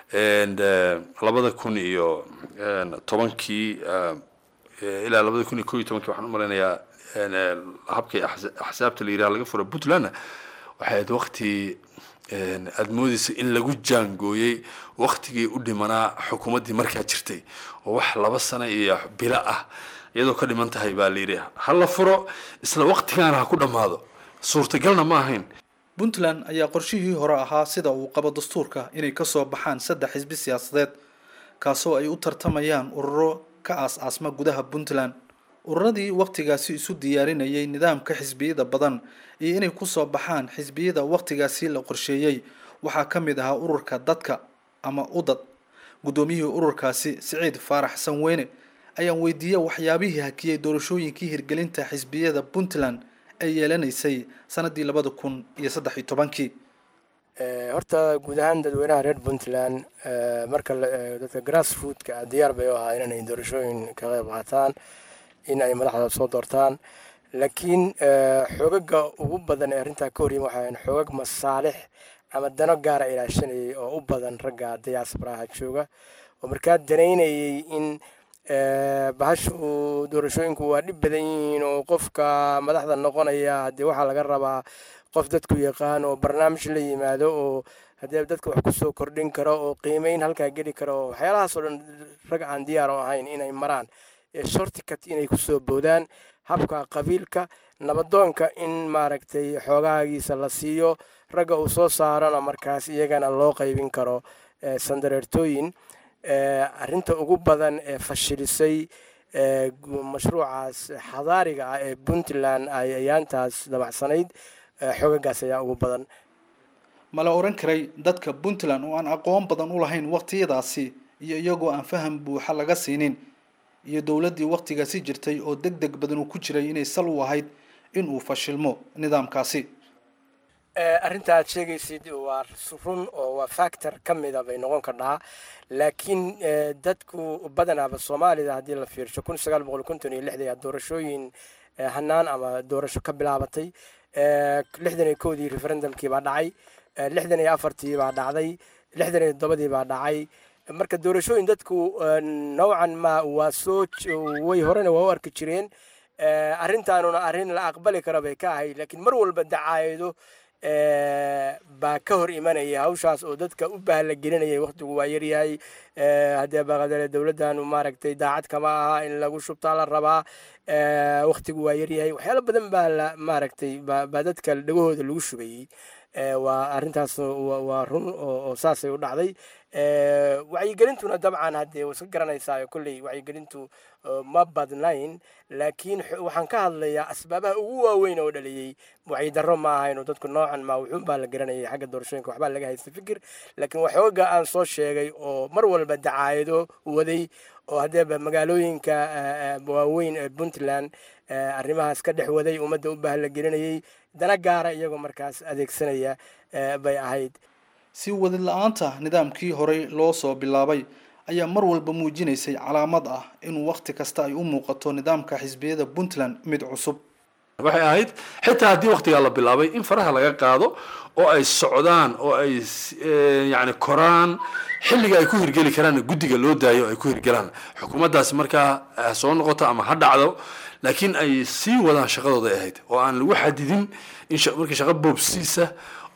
2010 ilaa 2011 waxaan u maleynayaa habkay axsaabta la yiraahdo laga furo puntland waxay ahayd waqti aad moodaysa in lagu jaangooyay waqtigii u dhimanaa xukuumaddii markaa jirtay oo wax 2 sano iyo bilo ah iyadoo ka dhiman tahay baa la yidhi ha la furo isla waqtigaana ha ku dhammaado. suurtagalna ma ahayn. puntland ayaa qorshihii hore ahaa sida uu qabo dastuurka inay kasoo baxaan 3 xisbi siyaasadeed kaasoo ay u tartamayaan ururo ka aas-aasma gudaha puntland. ururadii waqtigaasi isu diyaarinayay nidaamka xisbiyada badan iyo inay kusoo baxaan xisbiyada waqtigaasi la qorsheeyay waxaa ka mid ahaa ururka dadka ama udad. gudoomiyihii ururkaasi Siciid Faarax Sanweyne ayaan weydiiyay waxyaabihii hakiyay doorashooyinkii hirgelinta xisbiyada puntland ay yeelanaysay sanadii 2013. horta guud ahaan dadweynaha reer puntland marka dadka grassrootka diyaar bay u ahaayeen inay doorashooyin ka qayb qaataan in ay madaxda soo doortaan laakiin xogaga ugu badan ee arrinta ka horreeyay waxay xogag masaalix ama dano gaar ah ilaashanayay oo u badan ragga diaspora jooga oo markaa daneynayay in bahashu doorashooyinku waa dhib badan yihiin oo qofka madaxda noqonaya hadii waxa laga rabaa qof dadku yaqaan oo barnaamij la yimaado oo hadii dadku wax ku soo kordhin karo oo qiimeyn halka geli karo waxyaalahaas oo dhan rag aan diyaar u ahayn inay maraan shortcut inay ku soo boodaan habka qabiilka nabadoonka in maaragtay xoogaagiisa la siiyo ragga uu soo saarana markaas iyagana loo qaybin karo sandareertooyin. arrinta ugu badan ee fashilisay mashruucaas xadaariga ah ee puntland ay ayaantaas dabacsanayd xoogagaas ayaa ugu badan. ma la oran karay dadka puntland oo aan aqoon badan u lahayn waqtiyadaasi iyo iyagoo aan faham buuxa laga siinin iyo dowladdii waqtigaasi jirtay oo degdeg badan uu ku jiray inay sal u ahayd in uu fashilmo nidaamkaasi? arrinta aad sheegaysid waa run oo waa factor ka mid ah bay noqon kartaa laakiin dadku badanaaba Soomaalida hadii la fiirsho 1956 doorashooyin hanaan ama doorasho ka bilaabatay 61 referendumkii baa dhacay 64 baa dhacday 67 baa dhacay marka doorashooyin dadku noocan ma waa soo way horena waa u arki jireen arrintaanuna arrin la aqbali karo bay ka ahay laakiin mar walba dacaayado baa ka hor imanaya hawshaas oo dadka u baahla gelinayay waqtigu waa yar yahay hadii baqadale dawladdan maaragtay daacad kama aha in lagu shubtaa la rabaa waqtigu waa yar yahay waxyaalo badan baa maaragtay baa dadka dhagahooda lagu shubayay waa arrintaas waa run oo saasay u dhacday. wacyigelintuna dabcan hadee way iska garanaysaa kulley wacyigelintu ma badnayn laakiin waxaan ka hadlayaa asbaabaha ugu waaweyn oo dhaliyay wacyi darro ma ahayn oo dadku noocan ma wuxuu baa la garanayay xagga doorashooyinka waxbaa laga haystay fikir laakiin waxooga aan soo sheegay oo mar walba dacaayado waday oo hadeeba magaalooyinka waaweyn ee puntland arrimahaas ka dhex waday ummadda u baahan la gelinayay dana gaara iyagoo markaas adeegsanaya bay ahayd. si wadid la'aanta nidaamkii horey loo soo bilaabay ayaa mar walba muujinaysay calaamad ah in waqti kasta ay u muuqato nidaamka xisbiyada puntland mid cusub. waxay ahayd xitaa haddii waqtigaa la bilaabay in faraha laga qaado oo ay socdaan oo ay yani koraan xilliga ay ku hirgeli karaan guddiga loo daayo ay ku hirgelaan xukuumaddaasi markaa soo noqoto ama ha dhacdo laakiin ay sii wadaan shaqadooda ahayd oo aan lagu xadidin in markii shaqo boobsiisa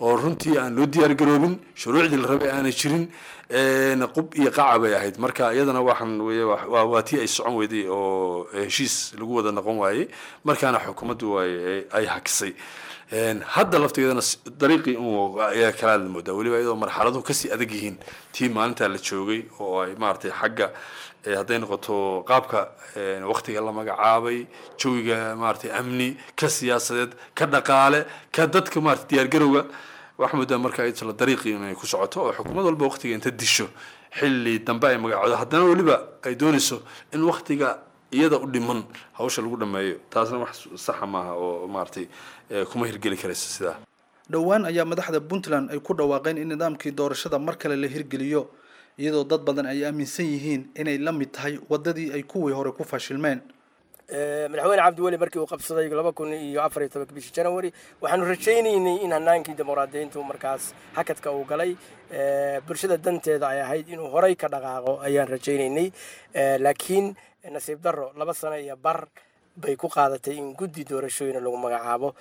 oo runtii aan loo diyaar garoobin shuruucdii la rabay aanay jirin qub iyo qaca bay ahayd marka iyadana waxaan waa tii ay socon weyday oo heshiis lagu wada noqon waayey markaana xukuumaddu ay hakisay hadda lafteedana dariiqii ayaa kala moodaa weliba iyadoo marxaladuhu kasii adag yihiin tii maalinta la joogay oo ay maaragtay xagga hadday noqoto qaabka waqtiga la magacaabay jawiga maaragtay amni ka siyaasadeed ka dhaqaale ka dadka maaragtay diyaargarowga waxaa moodaa marka ay tala dariiqii inay ku socoto oo xukuumad walba waqtiga inta disho xilli dambe ay magacoodo haddana weliba ay doonayso in waqtiga iyada u dhiman hawsha lagu dhameeyo taasna wax saxa maaha oo maaragtay kuma hirgeli karaysa sidaa dhowaan ayaa madaxda Puntland ay ku dhawaaqeen in nidaamkii doorashada mar kale la hirgeliyo iyadoo dad badan ay aaminsan yihiin inay la mid tahay wadadii ay kuwii hore ku fashilmeen madaxweyne cabdiweli markii uu qabsaday 2014 bishii January waxaanu rajaynaynay in hanaankii dimuqraadiyiintu markaas hakadka uu galay bulshada danteeda ay ahayd inuu horay ka dhaqaaqo ayaan rajaynaynay laakiin nasiib darro 2 sano iyo bar bay ku qaadatay in guddi doorashooyin lagu magacaabo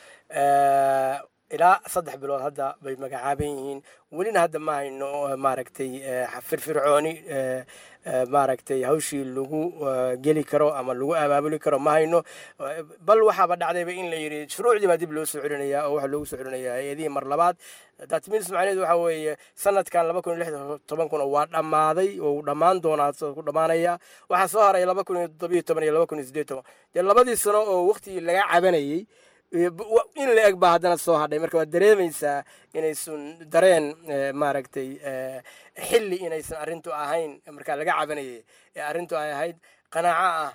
ilaa 3 bilood hadda bay magacaaban yihiin welina hadda ma hayno maaragtay firfircooni maaragtay hawshii lagu geli karo ama lagu abaabuli karo ma hayno bal waxaaba dhacdayba in la yiri shuruucdii baa dib loo soo celinayaa oo waxa loogu soo celinayaa hay'adihii mar labaad that means macnaheedu waxa weeye sanadkan 2016 waa dhamaaday oo dhamaan doonaa ku dhamaanaya waxa soo haray 2017 iyo 2018 dee labadii sano oo waqti laga cabanayay in la eg baa haddana soo hadhay marka waa dareemaysaa inaysan dareen maaragtay xilli inaysan arrintu ahayn marka laga cabanayay arrintu ay ahayd qanaaco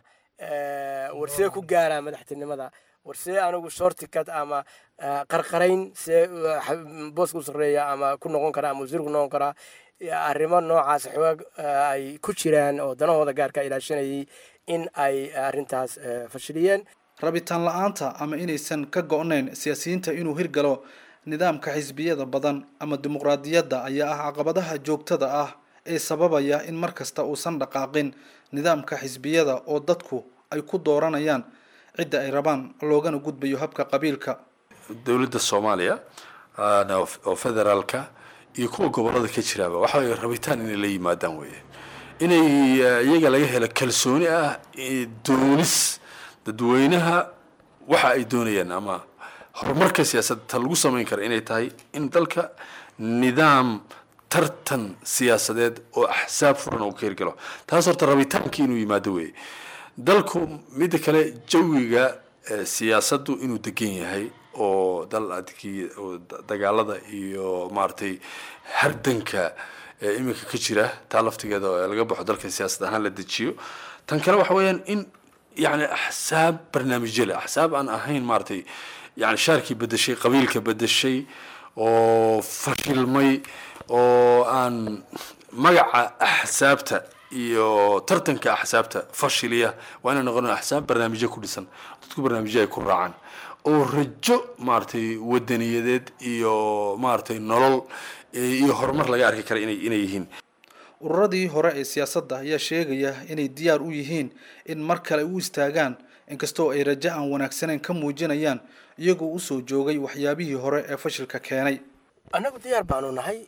warsee ku gaaraa madaxtinimada warsee anigu shortcut ama qarqarayn see boosku sareeya ama ku noqon kara ama wasiir ku noqon kara arrimo noocaas xoog ay ku jiraan oo danahooda gaarka ilaashanayay in ay arrintaas fashiliyeen rabitaan la'aanta ama inaysan ka go'nayn siyaasiyiinta inuu hirgalo nidaamka xisbiyada badan ama dimuqraadiyadda ayaa ah caqabadaha joogtada ah ee sababaya in markasta uusan dhaqaaqin nidaamka xisbiyada oo dadku ay ku dooranayaan cidda ay rabaan loogana gudbayo habka qabiilka dowladda Soomaaliya oo federaalka iyo kuwa gobolada ka jiraaba waxa ay rabitaan inay la yimaadaan weeye inay iyaga laga helo kalsooni ah doonis dadweynaha waxa ay doonayaan ama horumarka siyaasadda lagu sameyn karo inay tahay in dalka nidaam tartan siyaasadeed oo axsaab furan oo ka hirgalo taas horta rabitaankii inuu yimaado weeye dalku mid kale jawiga siyaasaddu inuu degan yahay oo dal adkii dagaalada iyo maartay hardanka iminka ka jira taa laftigeeda laga baxo dalka siyaasad ahaan la dejiyo tan kale waxa weeyaan in يعني أحساب برنامج له أحساب أنا أهين مارتي يعني شاركي بده شيء قبيلك بده شيء أو فشل مي أو أن مجا أحسابته يو ترتنك أحسابته فشلية وأنا نقول أحساب برنامج كل سنة تذكر برنامج يكون راعن أو رجع مارتي ودنيا ذات يو مارتي نلل يو هرمر لا يعرف كره إني يهين ururadii hore ee siyaasadda ayaa sheegaya inay diyaar u yihiin in mar kale u istaagaan inkastoo ay rajo aan wanaagsaneyn ka muujinayaan iyagoo u soo joogay waxyaabihii hore ee fashilka keenay anagu diyaar baanu nahay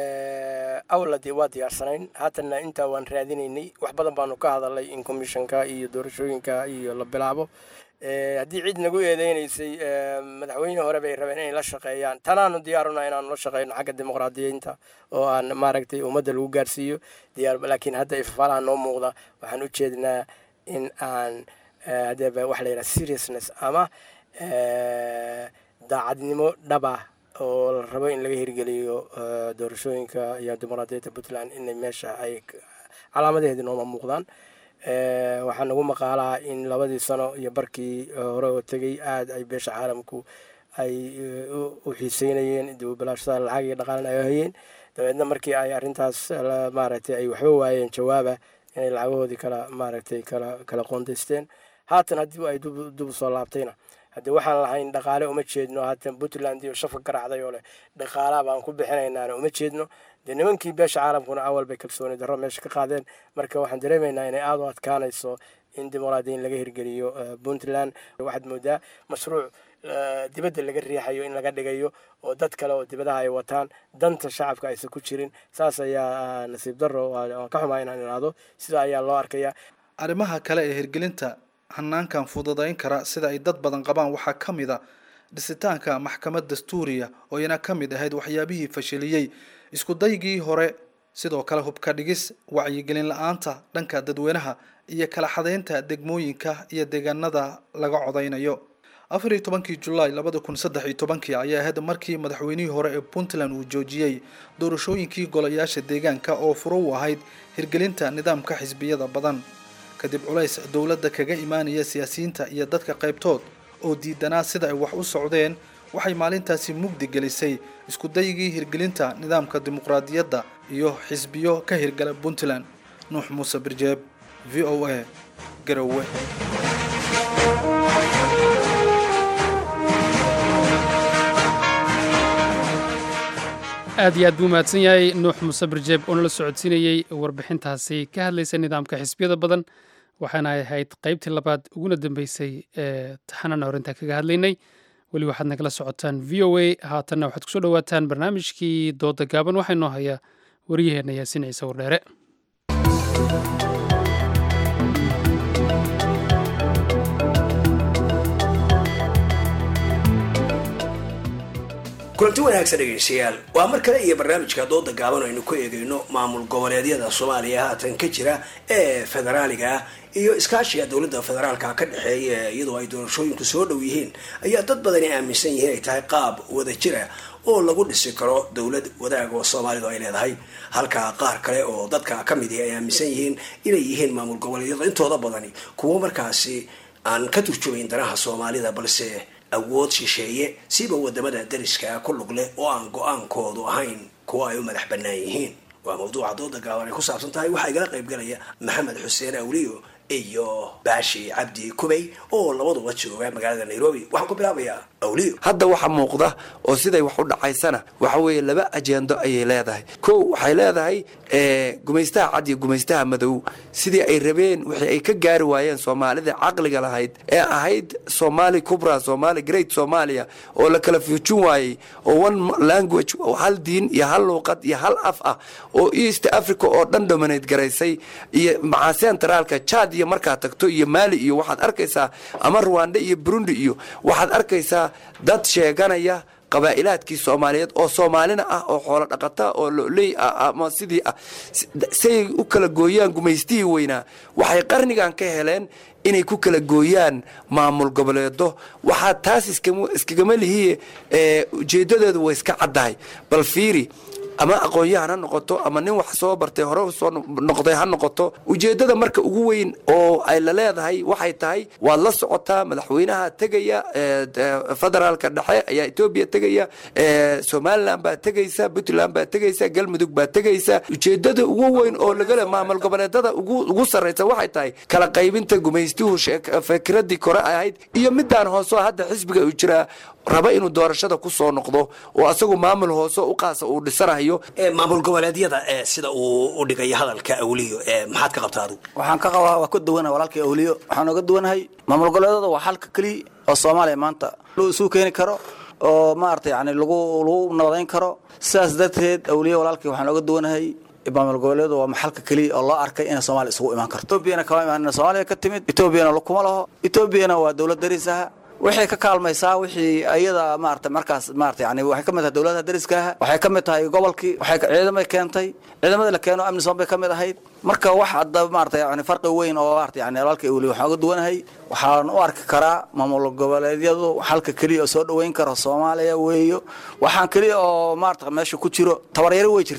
awladii waa diyaarsanayn haatana intaa waan raadinaynay wax badan baanu ka hadalay in commissionka iyo doorashooyinka iyo la bilaabo haddii cid nagu eedeynaysay madaxweyne hore bay rabeen inay la shaqeeyaan tanaanu diyaaruna inaanu la shaqeyno xagga dimuqraadiyiinta oo aan maaragtay ummadda lagu gaarsiiyo diyaar laakiin hadda ifafaalaha noo muuqda waxaan u jeednaa in aan hadeeba wax la yidhaha seriousness ama daacadnimo dhaba oo la rabo in laga hirgeliyo doorashooyinka iyo dimuqraadiyiinta Puntland in meesha ay calaamadaheedu nooma muuqdaan waxaan nagu maqaalaa in 2 sano iyo barkii hore oo tagay aad ay beesha caalamku ay u xiiseynayeen dib u bilaashada lacag iyo dhaqaale ay hayeen dabeedna markii ay arrintaas maaragtay ay waxba waayeen jawaaba inay lacagahoodii kala maaragtay kala qoondaysteen haatan haddii ay dib soo laabtayna haddii waxaan lahayn dhaqaale uma jeedno haatan Puntland iyo shafka garaacday oo leh dhaqaalaha baan ku bixinaynaa uma jeedno dee nimankii beesha caalamkuna awal bay kalsooni darro meesha ka qaadeen marka waxaan dareemaynaa inay aada u adkaanayso in dimuqraadiyin laga hirgeliyo puntland waxaad moodaa mashruuc dibadda laga riixayo in laga dhigayo oo dad kale oo dibadaha ay wataan danta shacabka aysan ku jirin saas ayaa nasiib darro waan ka xumaa inaan idhaahdo sida ayaa loo arkaya arrimaha kale ee hirgelinta hanaankan fududayn kara sida ay dad badan qabaan waxaa ka mid a dhisitaanka maxkamad dastuuriya oo iyana ka mid ahayd waxyaabihii fashiliyey isku daygii hore sidoo kale hubka dhigis wacyigelin la-aanta dhanka dadweynaha iyo kala xadeynta degmooyinka iyo deegaanada laga codaynayo 14 July 2013 ayaa ahayd markii madaxweynihii hore ee Puntland uu joojiyay doorashooyinkii golayaasha deegaanka oo furo u ahayd hirgelinta nidaamka xisbiyada badan kadib culays dowladda kaga imaanaya siyaasiyiinta iyo dadka qaybtood oo diidanaa sida ay wax u socdeen waxay maalintaasi mugdi gelisay isku daygii hirgelinta nidaamka dimuqraadiyadda iyo xisbiyo ka hirgala Puntland. Nuux Muuse Birjeeb, VOA, Garowe. aad iyo aad buu mahadsan yahay Nuux Muuse Birjeeb oo la socodsiinayay warbixintaasi ka hadlaysay nidaamka xisbiyada badan waxaana ahayd qaybtii labaad uguna dambeysay ee taxanan horinta kaga hadlaynay weli waxaad nagala socotaan VOA haatanna waxaad kusoo dhawaataan barnaamijkii dooda gaaban waxaa inoo haya waryaheena Yaasiin Ciise Wardheere. kulanti wanaagsan dhegeystayaal waa mar kale iyo barnaamijka dooda gaaban aynu ku eegayno maamul goboleedyada Soomaaliya haatan ka jira ee federaaliga iyo iskaashiga dowladda federaalka ka dhaxeeya iyadoo ay doorashooyinku soo dhow yihiin ayaa dad badan aaminsan yihiin ay tahay qaab wada jira oo lagu dhisi karo dowlad wadaag oo Soomaalidu ay leedahay halka qaar kale oo dadka ka mid ah ay aaminsan yihiin inay yihiin maamul goboleedyada intooda badani kuwa markaasi aan ka turjumayn danaha Soomaalida balse awood shisheeye siba wadamada dariska ku lug leh oo aan go'aankoodu ahayn kuwa ay u madax bannaan yihiin waa mawduuca dooda gaaban ay ku saabsan tahay waxaa igala qayb galaya Maxamed Xuseen Awliyo iyo Baashi Cabdi Kubay oo labaduba jooga magaalada Nairobi waxaan ku bilaabayaa Awliyo hadda waxa muuqda oo siday wax u dhacaysana waxa weeye laba ajendo ayay leedahay koow waxay leedahay gumaystaha cad iyo gumaystaha madow sidii ay rabeen wixii ay ka gaari waayeen Soomaalida caqliga lahayd ee ahayd Somali Kubra Somali Great Somalia oo la kala fuujin waayay oo one language oo hal diin iyo hal luqad iyo hal af ah oo East Africa oo dhan dominate garaysay iyo maca centralka Chad iyo markaa tagto iyo Mali iyo waxaad arkaysaa ama Rwanda iyo Burundi iyo waxaad arkaysaa dad sheeganaya qabaa'ilaadkii Soomaaliyeed oo Soomaalina ah oo xoolo dhaqata oo loley ama sidii say u kala gooyaan gumaystii weynaa waxay qarnigan ka heleen inay ku kala gooyaan maamul goboleedo waxa taas iskaga malihiye ujeedadeedu way iska caddahay bal fiiri ama aqoonyahan ha noqoto ama nin wax soo bartay hore soo noqday ha noqoto ujeedada marka ugu weyn oo ay la leedahay waxay tahay waad la socotaa madaxweynaha tagaya federaalka dhexe ayaa Ethiopia tagaya Somaliland baa tagaysa Puntland baa tagaysa Galmudug baa tagaysa ujeedada ugu weyn oo laga leeyahay maamul goboleedada ugu sareysa waxay tahay kala qaybinta gumaystuhu fikradii kore ahayd iyo midaan hoos hadda xisbiga u jira raba inuu doorashada ku soo noqdo oo asagu maamul hoose u qaasa uu dhisanayo maamul goboleedyada sida uu u dhigay hadalka Awliyo maxaad ka qabtaa adigu waxaan ka qabaa waa ku duwanaa walaalkay Awliyo waxaan uga duwanahay maamul goboleedyada waa halka kali oo Soomaaliya maanta loo soo keeni karo oo maartay yani lagu nabadeyn karo sidaas darteed Awliyo walaalkay waxaan uga duwanahay maamul goboleedyada waa maxalka kali oo loo arkay in Soomaaliya isugu iman karto Ethiopia kama imaan Soomaaliya ka timid Ethiopia kuma laho Ethiopia waa dawlad darisaha waxay ka kaalmaysaa wixii ayada maartay markaas maartay yani waxay ka mid tahay dawladda dariska waxay ka mid tahay gobolkii waxay ciidamada keentay ciidamada la keeno amni Soomaaliya ka mid ahayd marka wax hadda maartay yani farqi weyn oo maartay yani walaalkay Awliyo waxa uga duwanahay waxaan u arki karaa maamul goboleedyadu halka kaliya soo dhaweyn karo Soomaaliya weeyo waxaan kaliya oo maartay meesha ku jiro tabaryar way jirtaa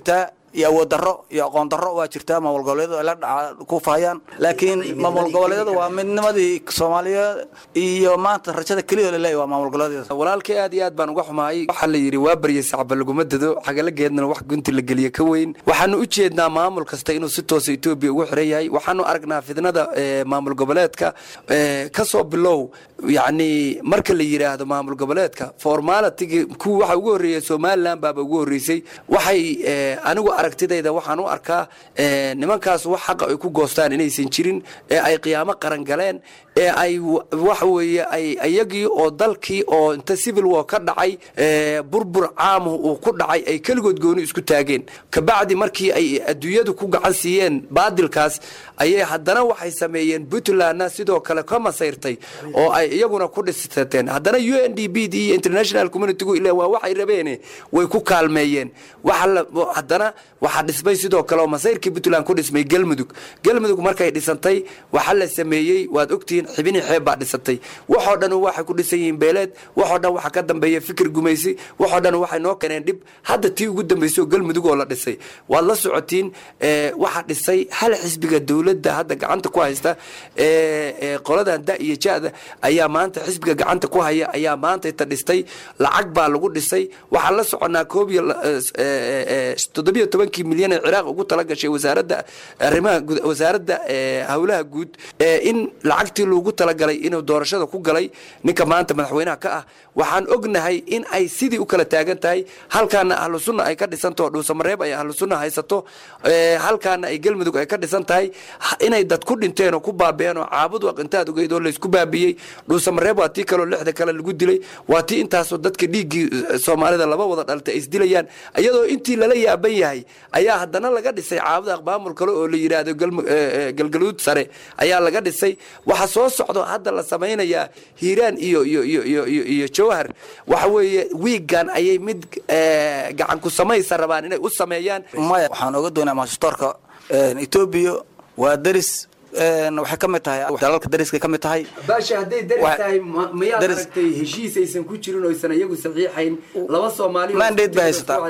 iyo awood darro iyo aqoon darro waa jirtaa maamul goboleedyadu ay la ku faayaan laakiin maamul goboleedyadu waa midnimadii Soomaaliya iyo maanta rajada kaliya leeyahay waa maamul goboleedyada walaalkay aad iyo aad baan uga xumahay waxa la yiri waa bariyay sacab lagu dado xagala geedna wax gunti la galiyo ka weyn waxaanu u jeednaa maamul kasta inuu si toos Itoobiya ugu xiran yahay waxaanu aragnaa fidnada maamul goboleedka ka soo bilow yani marka la yiraahdo maamul goboleedka formality ku waxa ugu horeeyay Soomaaliland baa ugu horeysay waxay anigu aragtidayda waxaan u arkaa nimankaas wax xaq ay ku goostaan inaysan jirin ay qiyaamo qaran galeen ay wax weeye ay ayagii oo dalkii oo inta civil war ka dhacay burbur caam oo ku dhacay ay kaligood gooni isku taageen ka bacdi markii ay adduunyadu ku gacan siiyeen baadilkaas ayay haddana waxay sameeyeen Puntland sidoo kale ka masayrtay oo ay iyaguna ku dhisateen haddana UNDP iyo international community ilaa waxay rabeen way ku kaalmeeyeen haddana waxa dhismay sidoo kale oo masayrkii Puntland ku dhismay galmudug markay dhisantay waxa la sameeyay waad ogtiin xibini xeeb baa dhisatay waxoo dhan waxa ku dhisan yihiin beeleed waxoo dhan waxa ka dambeeya fikir gumaysi waxoo dhan waxay noo keeneen dib hadda tii ugu dambeysay galmudug oo la dhisay waad la socotiin waxa dhisay hal xisbiga dawladda hadda gacanta ku haysta qoladan da iyo jaada ayaa maanta xisbiga gacanta ku haya ayaa maanta inta dhistay lacag baa lagu dhisay waxa la soconaa 17 milyan ee Ciraaq ugu tala gashay wasaaradda arrimaha wasaaradda hawlaha guud in lacagtii loogu tala galay inuu doorashada ku galay ninka maanta madaxweynaha ka ah waxaan ognahay in ay sidii u kala taagan tahay halkaana ahlu sunna ay ka dhisanto dhuusamareeb ay ahlu sunna haysato halkaana ay galmudug ay ka dhisan tahay inay dad ku dhinteen oo ku baabeen oo caabud waqintaad ogeyd oo la isku baabiyay dhuusamareeb waa tii kale lixda kale lagu dilay waa tii intaas oo dadka dhiigii Soomaalida laba wada dhaltay is dilayaan iyadoo intii lala yaaban yahay ayaa haddana laga dhisay caabud aqbaamul kale oo la yiraahdo galgaluud sare ayaa laga dhisay waxa soo socdo hadda la sameeynaya Hiiraan iyo Jowhar waxa weeye wiigan ayay mid gacan ku sameeysan rabaan inay u sameeyaan waxaan uga doonaa maastorka Itoobiya waa daris waxay ka mid tahay dalalka dariska ka mid tahay baasha haday daris tahay miyaad aragtay heshiis aysan ku jirin oo aysan iyagu saxiixayn laba Soomaali mandate baa haysta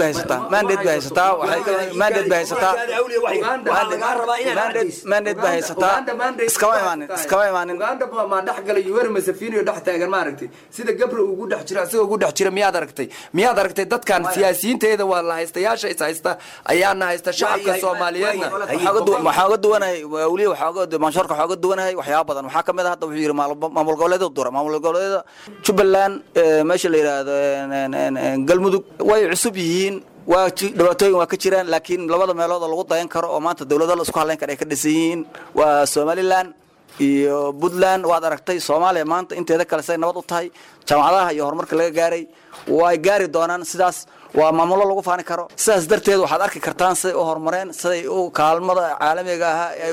iskama imaanin ma dhaxgalay weer Masafini oo dhax taagan ma aragtay sida gabro ugu dhax jira asagoo ugu dhax jira miyaad aragtay dadkan siyaasiyiinteeda waa la haystayaasha is haysta ayaana haysta shacabka Soomaaliyeedna waxa uga duwanahay waxaa maasharka waxa uga duwanahay waxyaabo badan waxa kamid ah hadda wuxuu yiri maamul goboleedyada Jubbaland meesha la yiraahdo galmudug way cusub yihiin waa dhibaatooyin waa ka jiraan laakiin labada meelood lagu dayan karo oo maanta dawladda la isku haleyn karo ay ka dhisan yihiin waa Somaliland iyo Puntland waad aragtay Soomaaliya maanta inteeda kale say nabad u tahay jaamacadaha iyo horumarka laga gaaray way gaari doonaan sidaas waa maamulo lagu faani karo sidaas darteed waxaad arki kartaan say u horumareen siday u kaalmada caalamiga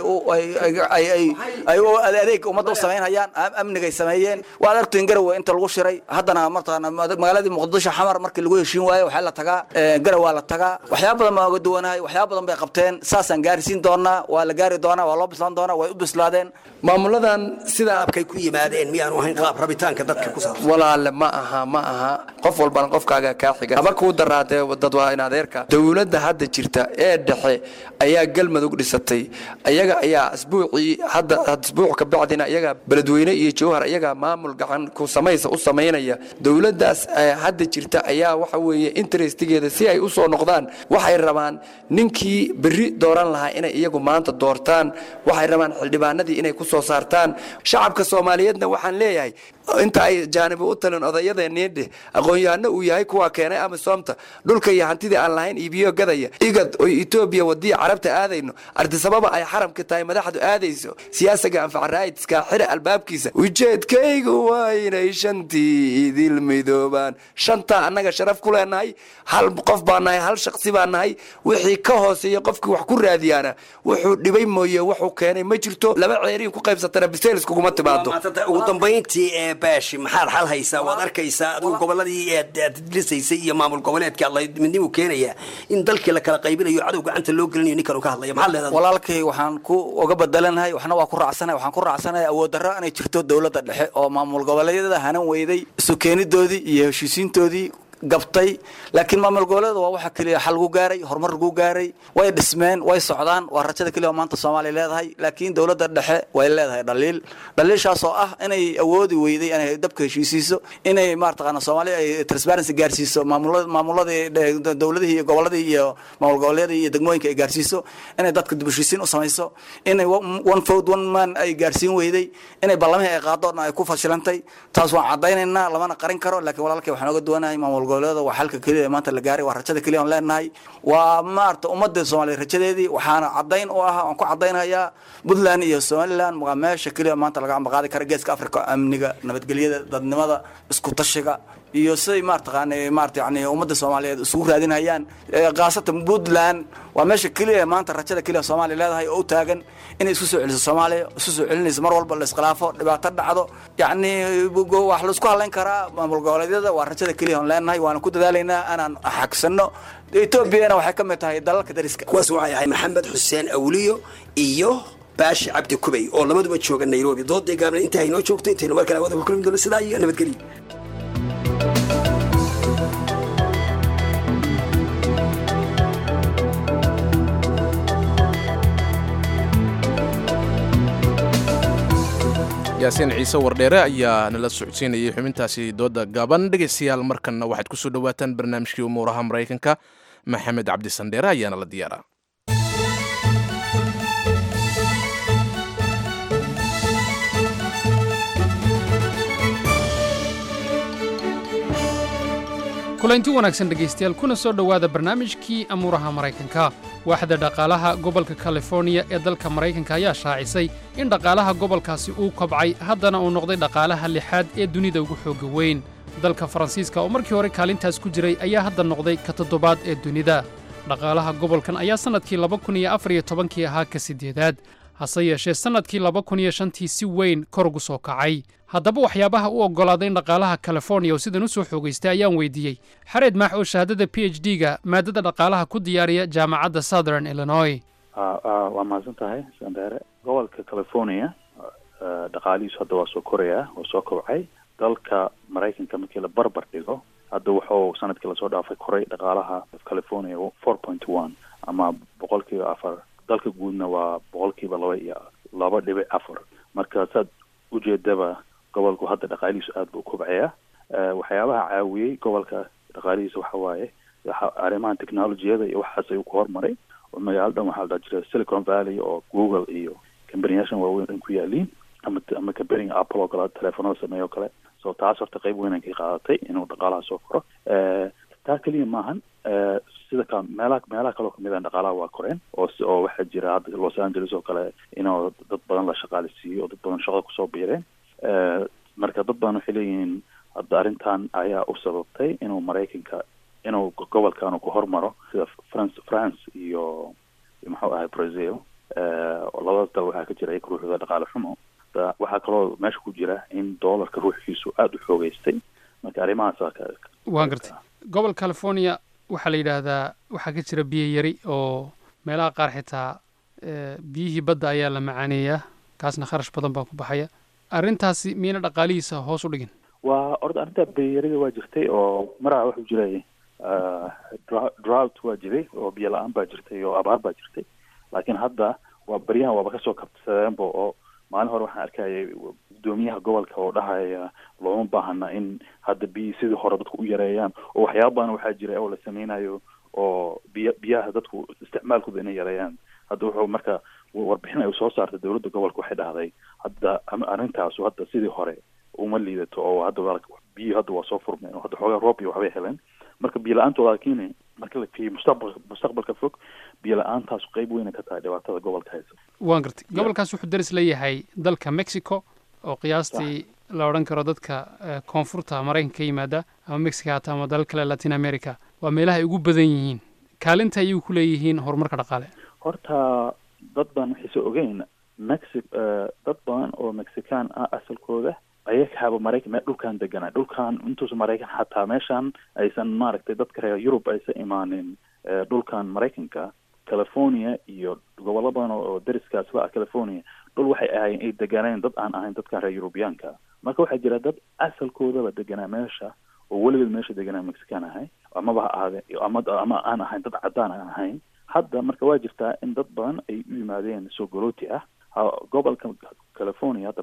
ah ay adeeg ummadda u sameeyaan amniga sameeyeen waad aragteen Garowe inta lagu shiray haddana martaan magaaladii Muqdisho xamar markii lagu heshiin waayo waxa la tagaa Garowe waa la tagaa waxyaabo badan ma uga duwanahay waxyaabo badan bay qabteen saasan gaarsiin doonaa waa la gaari doonaa waa loo bislaan doonaa way u bislaadeen maamuladan sida abkay ku yimaadeen miyaan ahayn qaab rabitaanka dadka ku saabsan walaal ma aha qof walba qofkaaga ka xiga abarku daraatay dad waa in adeerka dawladda hadda jirta ee dhexe ayaa galmudug dhisatay ayaga ayaa asbuuc ka bacdina ayaga beledweyne iyo Jowhar ayaga maamul gacan ku u sameeynaya dawladdaas hadda jirta ayaa waxa weeye interestigeeda si ay u soo noqdaan waxay rabaan ninkii bari dooran lahaa inay iyagu maanta doortaan waxay rabaan xildhibaanadii inay ku soo saartaan shacabka Soomaaliyeedna waxaan leeyahay inta ay jaanibo u talan odayadeennii aqoon-yahano uu yahay kuwa keenay ama soomta dhulka iyo hantida aan lahayn ibiyo gadaya igad oo Itoobiya wadii carabta aadayno ardi sababa ay xaramka tahay madaxdu aadayso siyaasiga anfac raayidka xira albaabkiisa ujeedkaygu waa inay shantii idil midoobaan shanta anaga sharaf ku leenahay hal qof baan nahay hal shakhsi baan nahay wixii ka hooseeya qofkii wax ku raadiyana wuxuu dhibay mooyee wuxuu keenay ma jirto laba ceeriin ku qaybsatana biseelis kuma timaado ugu dambeyntii baashi maxaad xal haysaa waad arkaysaa adigu goboladii dhisaysay iyo maamul goboleedka alla midnimo keenaya in dalkii la kala qaybinayo cadow gacanta loo gelinayo ninkan uu ka hadlaya maxaad leedahay walaalkay waxaan ku uga badalanahay waxna waa ku raacsanahay awood darro inay jirto dawladda dhexe oo maamul goboleedyada hanan weyday isu keenidoodii iyo heshiisiintoodii gabtay laakiin maamul goboleeda waa waxa kaliya xal lagu gaaray horumar lagu gaaray way dhismeen way socdaan waa rajada kaliya maanta Soomaaliya leedahay laakiin dawladda dhexe way leedahay dhaliishaas oo ah inay awoodi weyday inay dabka heshiisiiso inay maartaqana Soomaaliya ay transparency gaarsiiso maamulada dawladaha iyo gobollada iyo maamul goboleeda iyo degmooyinka ay gaarsiiso inay dadka dib u heshiisiin u samayso inay one vote one man ay gaarsiin weyday inay baarlamaanka ay qaadaan ay ku fashilantay taas waan cadaynaynaa lamana qarin karo laakiin walaalkay waxaan uga duwanahay maamul goboleeda waa xalka kaliya maanta la gaaray waa rajada kaliya aan leenahay waa maarta ummadda Soomaaliyeed rajadeedii waxaana cadayn u ah aan ku cadaynayaa Puntland iyo Somaliland waa meesha kaliya maanta laga ambaqaadi karo geeska Afrika amniga nabadgelyada dadnimada isku tashiga iyo say maartaqaan yani ummadda Soomaaliyeed isugu raadinayaan qaasatan Puntland waa meesha kaliya maanta rajada kaliya Soomaaliya leedahay oo taagan inay isku soo celiso Soomaaliya isku soo celinayso mar walba la iskhilaafo dhibaato dhacdo yani wax la isku haleyn karaa maamul goboleedyada waa rajada kaliya aan leenahay waan ku dadaalaynaa inaan xagsano Ethiopia waxay ka mid tahay dalalka dariska kuwaas waxay ahay Maxamed Xuseen Awliyo iyo Baashi Cabdi Kubay oo labaduba jooga Nairobi doodday gaabna inta ay noo joogtay inta mar kale wada ku kulmi doona sidaa iyo nabadgelyo yaasiin ciise wardheere ayaa nala socodsiinayay xubintaasi dooda gaaban dhegaystayaal markanna waxaad ku soo dhawaataan barnaamijkii umuuraha maraykanka maxamed cabdi sandheere ayaana la diyaaraa kulanti wanaagsan dhegaystayaal kuna soo dhowaada barnaamijkii amuuraha maraykanka waaxda dhaqaalaha gobolka californiya ee dalka maraykanka ayaa shaacisay in dhaqaalaha gobolkaasi uu kobcay haddana uu noqday dhaqaalaha lixaad ee dunida ugu xoogga weyn dalka faransiiska oo markii hore kaalintaas ku jiray ayaa hadda noqday ka toddobaad ee dunida dhaqaalaha gobolkan ayaa sannadkii kii ahaa ka siddeedaad hase yeeshee sannadkii tii si weyn kor ugu soo kacay haddaba waxyaabaha u oggolaaday in dhaqaalaha californiya oo sidan u soo xoogaystay ayaan weydiiyey xareed maax oo shahaadada PhD-ga maadada dhaqaalaha ku diyaariya jaamacadda Southern Illinois waa mahadsan tahay sandere gobolka california dhaqaalihiisu hadda waa soo koraya oo soo kobcay dalka maraykanka markii la barbar dhigo hadda wuxuu sanadkii lasoo dhaafay koray dhaqaalaha california 4.1 ama 4%. dalka guudna waa 2.4 marka saad ujeedaba gobolku hadda dhaqaalihiisu aad buu u kobcayaa waxyaabaha caawiyey gobolka dhaqaalihiisa waxa waaye arrimahan technologiyada iyo waxaas ayuu ku hormaray oo magaalo dhan waxaa la dhaha jira Silicon Valley oo Google iyo kambaniyashan waaweyn ku yaaliin ama company Apple oo kale telefoonada sameeyo kale so taas horta qayb weyn ay qaadatay inuu dhaqaalaha soo koro taa kaliya maahan sida ka meelaha kale oo kamid ah dhaqaalaha waa koreen oo waxaa jira hadda Los Angeles oo kale inuu dad badan la shaqaaleysiiyo oo dad badan shaqada kusoo biireen marka dad badan waxay leeyihiin hadda arrintan ayaa u sababtay inuu maraykanka inuu gobolkan ku hormaro sida France iyo muxuu ahay Brazil labadaas dal waxaa ka jira ay ruuxda dhaqaale xumo waxaa kaloo meesha ku jira in doolarka ruuxiisu aad u xoogaystay marka arrimahaas waa gartay gobol California waxaa la yidhaahdaa waxaa ka jira biyo yari oo meelaha qaar xitaa biyihii badda ayaa la macaaneeyaa kaasna kharash badan baa ku baxaya arrintaasi miyayna dhaqaalihiisa hoos u dhigin waa orda arrinta biyo yarida waa jirtay oo maraa wuxuu jiray drought waa jiray oo biyo la-aan baa jirtay oo abaar baa jirtay laakiin hadda waa baryahan waaba kasoo kabsadeenba oo maalin hore waxaan arkayay gudoomiyaha gobolka oo dhahaya looma baahana in hadda sidii hore dadku u yareeyaan oo waxyaaba badan waxaa jira oo la sameynayo oo biyaha dadku isticmaalkooda inay yareeyaan hadda wuxuu marka warbixin ay soo saartay dowladda gobolka waxay dhahday hadda arrintaasu hadda sidii hore uma liidato oo hadda biyo hadda waa soo furmeen oo hadda xoogaa roob iyo waxbay heleen marka biyo la-aantooda laakiin marka la fiiriyo mustaqbalka fog biyo la-aantaas qayb weyn ka tahay dhibaatada gobolka haysa waan gartay gobolkaas wuxuu daris leeyahay dalka Mexico oo qiyaastii la odhan karo dadka koonfurta maraykanka ka yimaada ama Mexico hata ama dalal kale Latin America waa meelaha ay ugu badan yihiin kaalinta ayuu ku leeyihiin horumarka dhaqaale horta dad badan waxay soo ogeyn dad badan oo Mexican ah asalkooda ayaga maraykan dhulkan deganaa dhulkan intuusa maraykan xataa meeshan aysan maaragtay dadka reer Yurub aysan imaanin dhulkan maraykanka California iyo gobollo badan oo dariskaas waa California dhul waxay ahaayeen ay deganeen dad aan ahayn dadka reer Yurubiyaanka marka waxaa jira dad asalkoodaba deganaa meesha oo weligeed meesha deganaa mexican ahay amaba ha ahaade ama aan ahayn dad caddaan aan ahayn. hadda marka waa jirtaa in dad badan ay u yimaadeen soo galooti ah. gobolka California hadda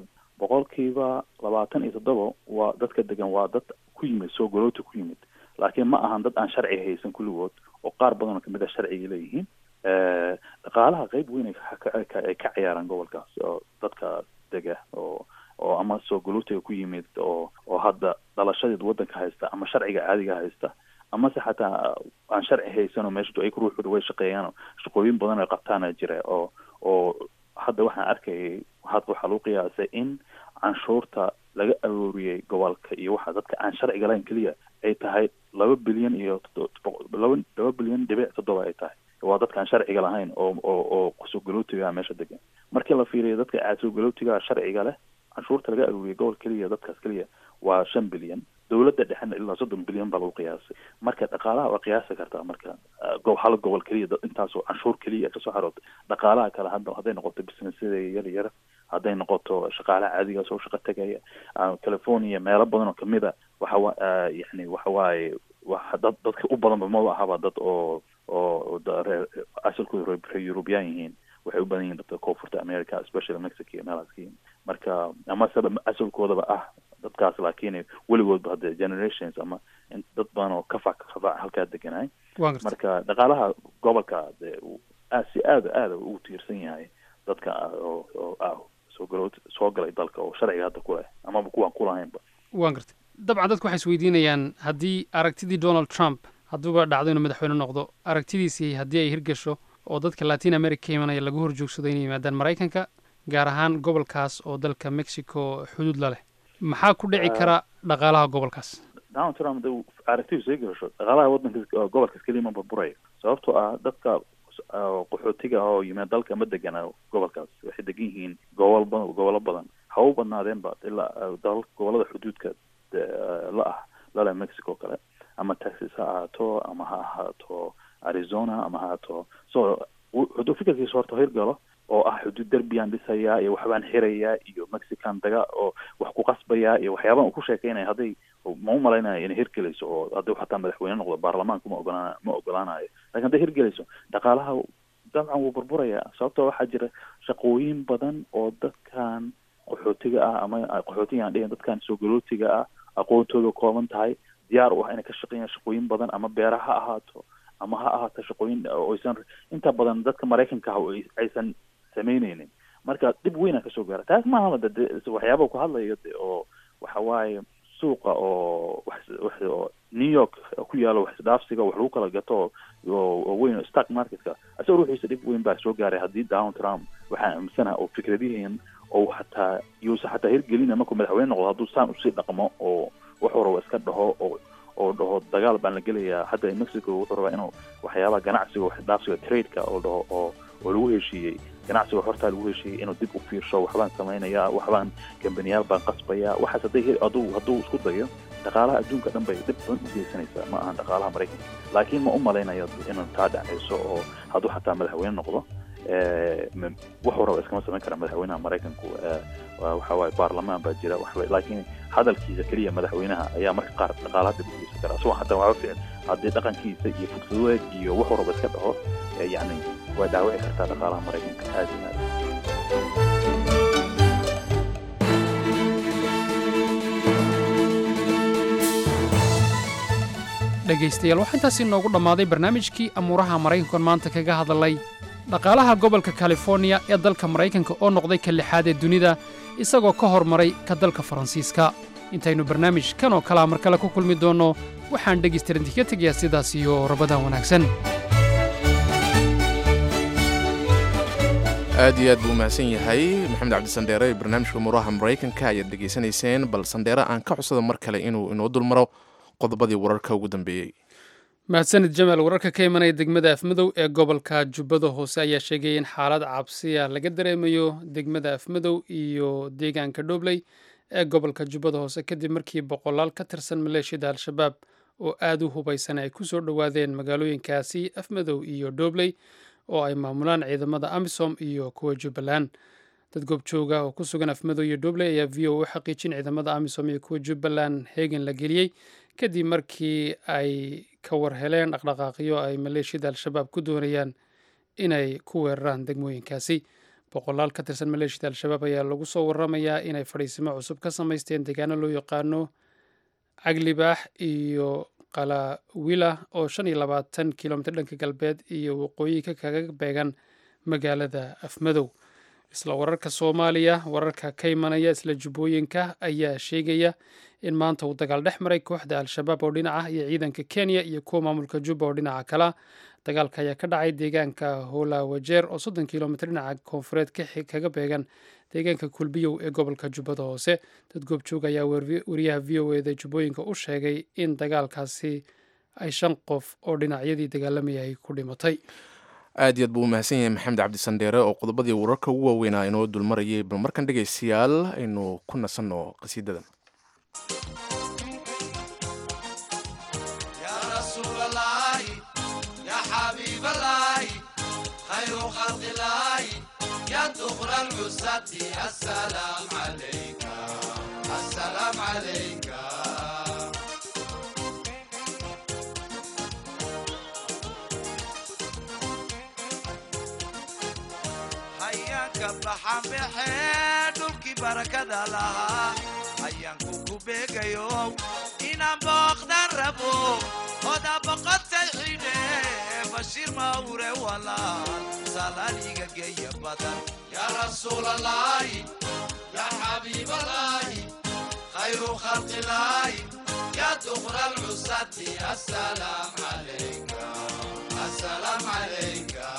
27% waa dadka degan waa dad ku yimid soo galooti ku yimid, laakiin ma ahan dad aan sharci haysan kulligood oo qaar badan oo kamid ah sharciga leeyihiin. dhaqaalaha qayb weyn ay ka ciyaaraan gobolkaas oo dadka dega oo ama soo galooti ku yimid oo hadda dhalashadii waddanka haysta ama sharciga caadiga haysta ama se xataa aan sharci haysan oo meesha ay ruuxooda way shaqeeyaan shaqooyin badan ay qabtaan jira oo hadda waxaan arkayay hadda waxaa lagu qiyaasay in canshuurta laga arooriyey gobolka iyo waxa dadka aan sharciga lahayn keliya ay tahay 2 bilyan iyo 2 bilyan dhibic 7 ay tahay. waa dadka aan sharciga lahayn oo soo galootiga meesha degan. markii la fiiriyo dadka aad soo galootiga sharciga leh canshuurta laga arooriyey gobolka keliya dadkaas keliya waa 5 bilyan. dawladda dhexna ilaa 30 bilyan baa lagu qiyaasay. marka dhaqaalaha waa qiyaasi kartaa marka hal gobol keliya intaasoo canshuur keliya kasoo xarootay. dhaqaalaha kale hadday noqoto businessyada yar hadday noqoto shaqaalaha caadiga soo shaqo tagaya California meelo badan oo kamid ah waxa waaye dadka u badanba ma ahaba dad oo asalkooda reer European yihiin. waxay u badan yihiin dadka koonfurta America especially Mexico meelahaas. marka ama sabab asalkoodaba dadkaas laakiin weligoodba hadda generations ama dad badan oo ka fac halkaa deganay. marka dhaqaalaha gobolka aad u tiirsan yahay dadka oo soo galay dalka oo sharciga hadda ku leh ama kuwan ku lahaynba. waan gartay. dabcan dadku waxay isweydiinayaan haddii aragtidii Donald Trump hadduuba dhacdo inuu madaxweyne noqdo aragtidiisii haddii ay hirgasho oo dadka Latin America imanaya lagu horjoogsado inay yimaadaan Maraykanka gaar ahaan gobolkaas oo dalka Mexico xuduud la leh, maxaa ku dhici kara dhaqaalaha gobolkaas? Donald Trump aragtidiisu ay gasho dhaqaalaha waddanka gobolkaas keliya ma burburaya sababtoo dadka qaxootiga oo yimaada dalka ma degana gobolkaas. waxay degan yihiin gobolo badan ha u badnaadeenba ilaa gobolada xuduudka la Mexico kale ama Texas ha ahaato ama ha ahaato Arizona ama ha ahaato xuduud fikirkiisa horta hirgalo oo xuduud derbiyaan dhisaya iyo waxbaan xiraya iyo Mexican daga oo wax ku qasbaya iyo waxyaabaan ku sheekeynaya hadday ma u malaynaya inay hirgelayso oo hadday xataa madaxweyne noqdo baarlamaanku ma ogolaanayo. laakiin hadday hirgelayso dhaqaalaha dabcan wuu burburaya sababtoo waxaa jira shaqooyin badan oo dadkan qaxootiga ama qaxootiga aan dhihin dadkan soo galootiga aqoontooda kooban tahay diyaar u inay ka shaqeeyaan shaqooyin badan ama beeraha ha ahaato ama ha ahaato shaqooyin oo aysan inta badan dadka Maraykanka aysan sameynaynin. marka dib weyn ka soo gaara taas maaha waxyaabo ku hadlayo oo waxa waaye suuqa oo New York ku yaalo wax dhaafsiga wax lagu kala gato oo weyn stock marketka asoo ruuxiisa dib weyn baa soo gaaray haddii Donald Trump waxa aaminsanaa oo fikradihiin oo xataa hirgelin ama madaxweyne noqdo hadduu saan usii dhaqmo oo wax hore iska dhaho oo dhaho dagaal baan la gelayaa. hadda Mexico wuxuu rabaa inuu waxyaabaha ganacsiga wax dhaafsiga trade-ka oo dhaho oo lagu heshiiyey ganacsiga horta lagu heshiiyey inuu dib u fiirsho waxbaan samaynayaa waxbaan kambaniyaal baan qasbayaa waxaas hadduu isku dayo dhaqaalaha adduunka dhan bay dib badan u geysanaysaa ma ahan dhaqaalaha Maraykanka. laakiin ma u malaynayo inuu taa dhacayso oo hadduu xataa madaxweyne noqdo wuxuu raba iskama samayn kara madaxweynaha Maraykanku. waxa waaye baarlamaan baa jira laakiin hadalkiisa keliya madaxweynaha ayaa marka qaar dhaqaalaha dib u geysan kara soo xataa waxa fiican haddii dhaqankiisa iyo fursadadeed iyo wuxuu raba iska dhaho way dhaawici kartaa dhaqaalaha Maraykanka aad iyo aad. dhegaystayaal waxaa intaasi noogu dhammaaday barnaamijkii amuuraha Maraykanka maanta kaga hadalay dhaqaalaha gobolka California ee dalka Maraykanka oo noqday ka lixaad ee dunida isagoo ka hormaray ka dalka Faransiiska. intaynu barnaamij kan oo kala mar kale ku kulmi doono waxaan dhegaystayaal idinka tegayaa sidaas iyo rabadaan wanaagsan. aad iyo aad buu mahadsan yahay maxamed cabdi sandheere. barnaamijka amuuraha Maraykanka ayaad dhegaysanayseen bal sandheere aan ka codsado mar kale inuu inoo dulmaro qodobadii wararka ugu dambeeyey. mahadsanid jamaal. wararka ka imanaya degmada Afmadow ee gobolka Jubbada Hoose ayaa sheegay in xaalad cabsiya laga dareemayo degmada Afmadow iyo deegaanka Dhobley ee gobolka Jubbada Hoose kadib markii boqolaal ka tirsan maleeshiyada Al-Shabaab oo aad u hubaysan ay ku soo dhowaadeen magaalooyinkaasi Afmadow iyo Dhobley oo ay maamulaan ciidamada AMISOM iyo kuwa Jubbaland. dad goobjooga oo ku sugan afmadow iyo dhobley ayaa v o u xaqiijin ciidamada amisom iyo kuwa jubbaland heegan la geliyey kadib markii ay ka war heleen dhaqdhaqaaqyo ay maleeshiyada al-shabaab ku doonayaan inay ku weeraraan degmooyinkaasi boqolaal ka tirsan maleeshiyada al-shabaab ayaa lagu soo waramayaa inay fadhiisimo cusub ka samaysteen deegaano loo yaqaano caglibaax iyo qalawila oo 25 kilomitr dhanka galbeed iyo waqooyi kaga beegan magaalada afmadow isla wararka soomaaliya wararka ka imanaya isla jubbooyinka ayaa sheegaya in maanta uu dagaal dhex maray kooxda al-shabaab oo dhinaca iyo ciidanka kenya iyo kuwa maamulka jubba oo dhinaca kala dagaalka ayaa ka dhacay deegaanka hoola wajeer oo 30 kilomitr dhinaca koonfureed kaga beegan deegaanka kulbiyow ee gobolka jubbada hoose dad goobjoog ayaa wariyaha v o eda jubbooyinka u sheegay in dagaalkaasi ay 5 qof oo dhinacyadii dagaalamayay ku dhimatay aad iyo aad buu u mahadsan yahay maxamed cabdi sandheere oo qodobadii wararka ugu waaweynaa inoo dulmarayay bal markan dhegaystayaal aynu ku nasanno qasiidadan baxanbaxee dhulkii barakada lahaa ayaanku ku beegayo inaan booqdan rabo oda boqotay xidhe bashiir mawre walaal salaaliga geeya badan yaa rasuulalaahi yaa xabiibalaahi khayru khalqilaahi yaa duqra alcusati assalaam calayka assalaam calayka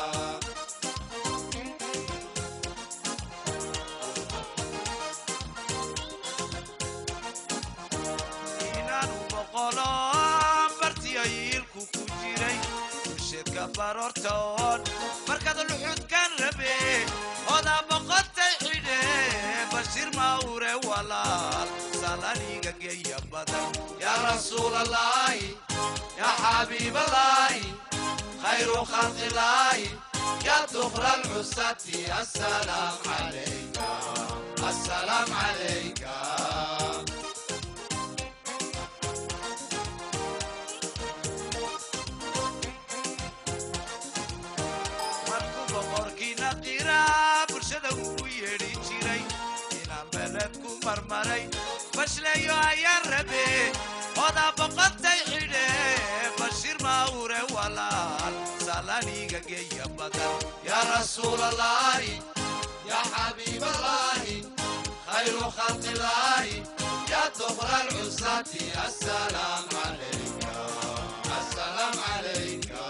barortoon markaad luxudkan rabe oda boqotay xidhe bashiir mawre walaal salaaliga geeya badan yaa rasuulalaahi yaa xabiibalaahi khayru khalqilaahi yaa duqra alcusati assalaam calayka assalaam calayka bashleeyo ayaan rabe oda boqotay xidhe bashiir mawre walaal salaaliga geeya badan yaa rasuulalaahi yaa xabiibalaahi khayru khalqilaahi yaa duqra alcusati assalaam calayka assalaam calayka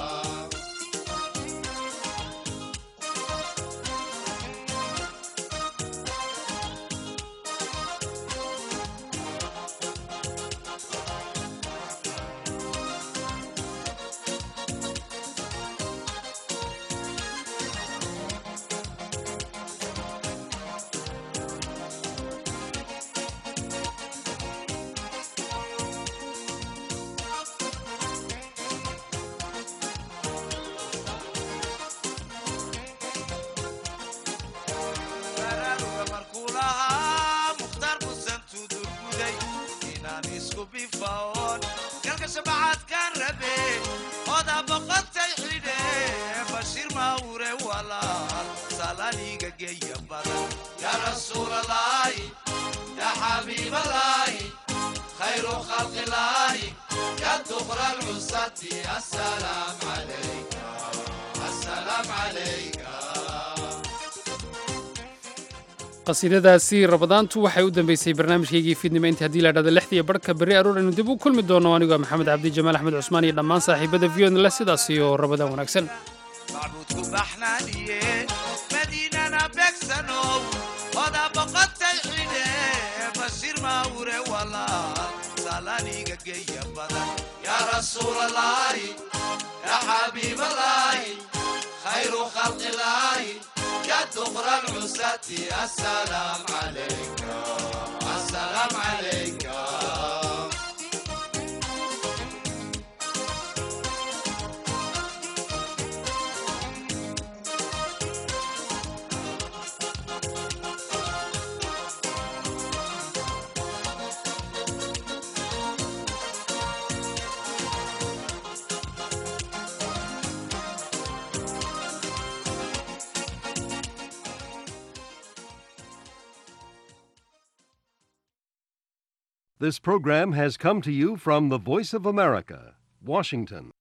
qasiidadaasi rabadaantu waxay u dambeysay barnaamijkaygii fiidnimo intii haddii la dhahdo 6 iyo barhka berri aroor aynu dib u kulmi doono anigoo maxamed cabdi jamaal axmed cusmaan iyo dhammaan saaxiibada v o leh sidaas iyo rabadaan wanaagsan macbuudku baxnaaniye madiinana beegsano oda boqotay xidhe bashiir mawre walaal salaaliga geeya badan yaa rasuulalaahi yaa xabiibalaahi khayru khalqilaahi yaa duqra alcusati assalaam calayka assalaam calayka This program has come to you from the Voice of America, Washington.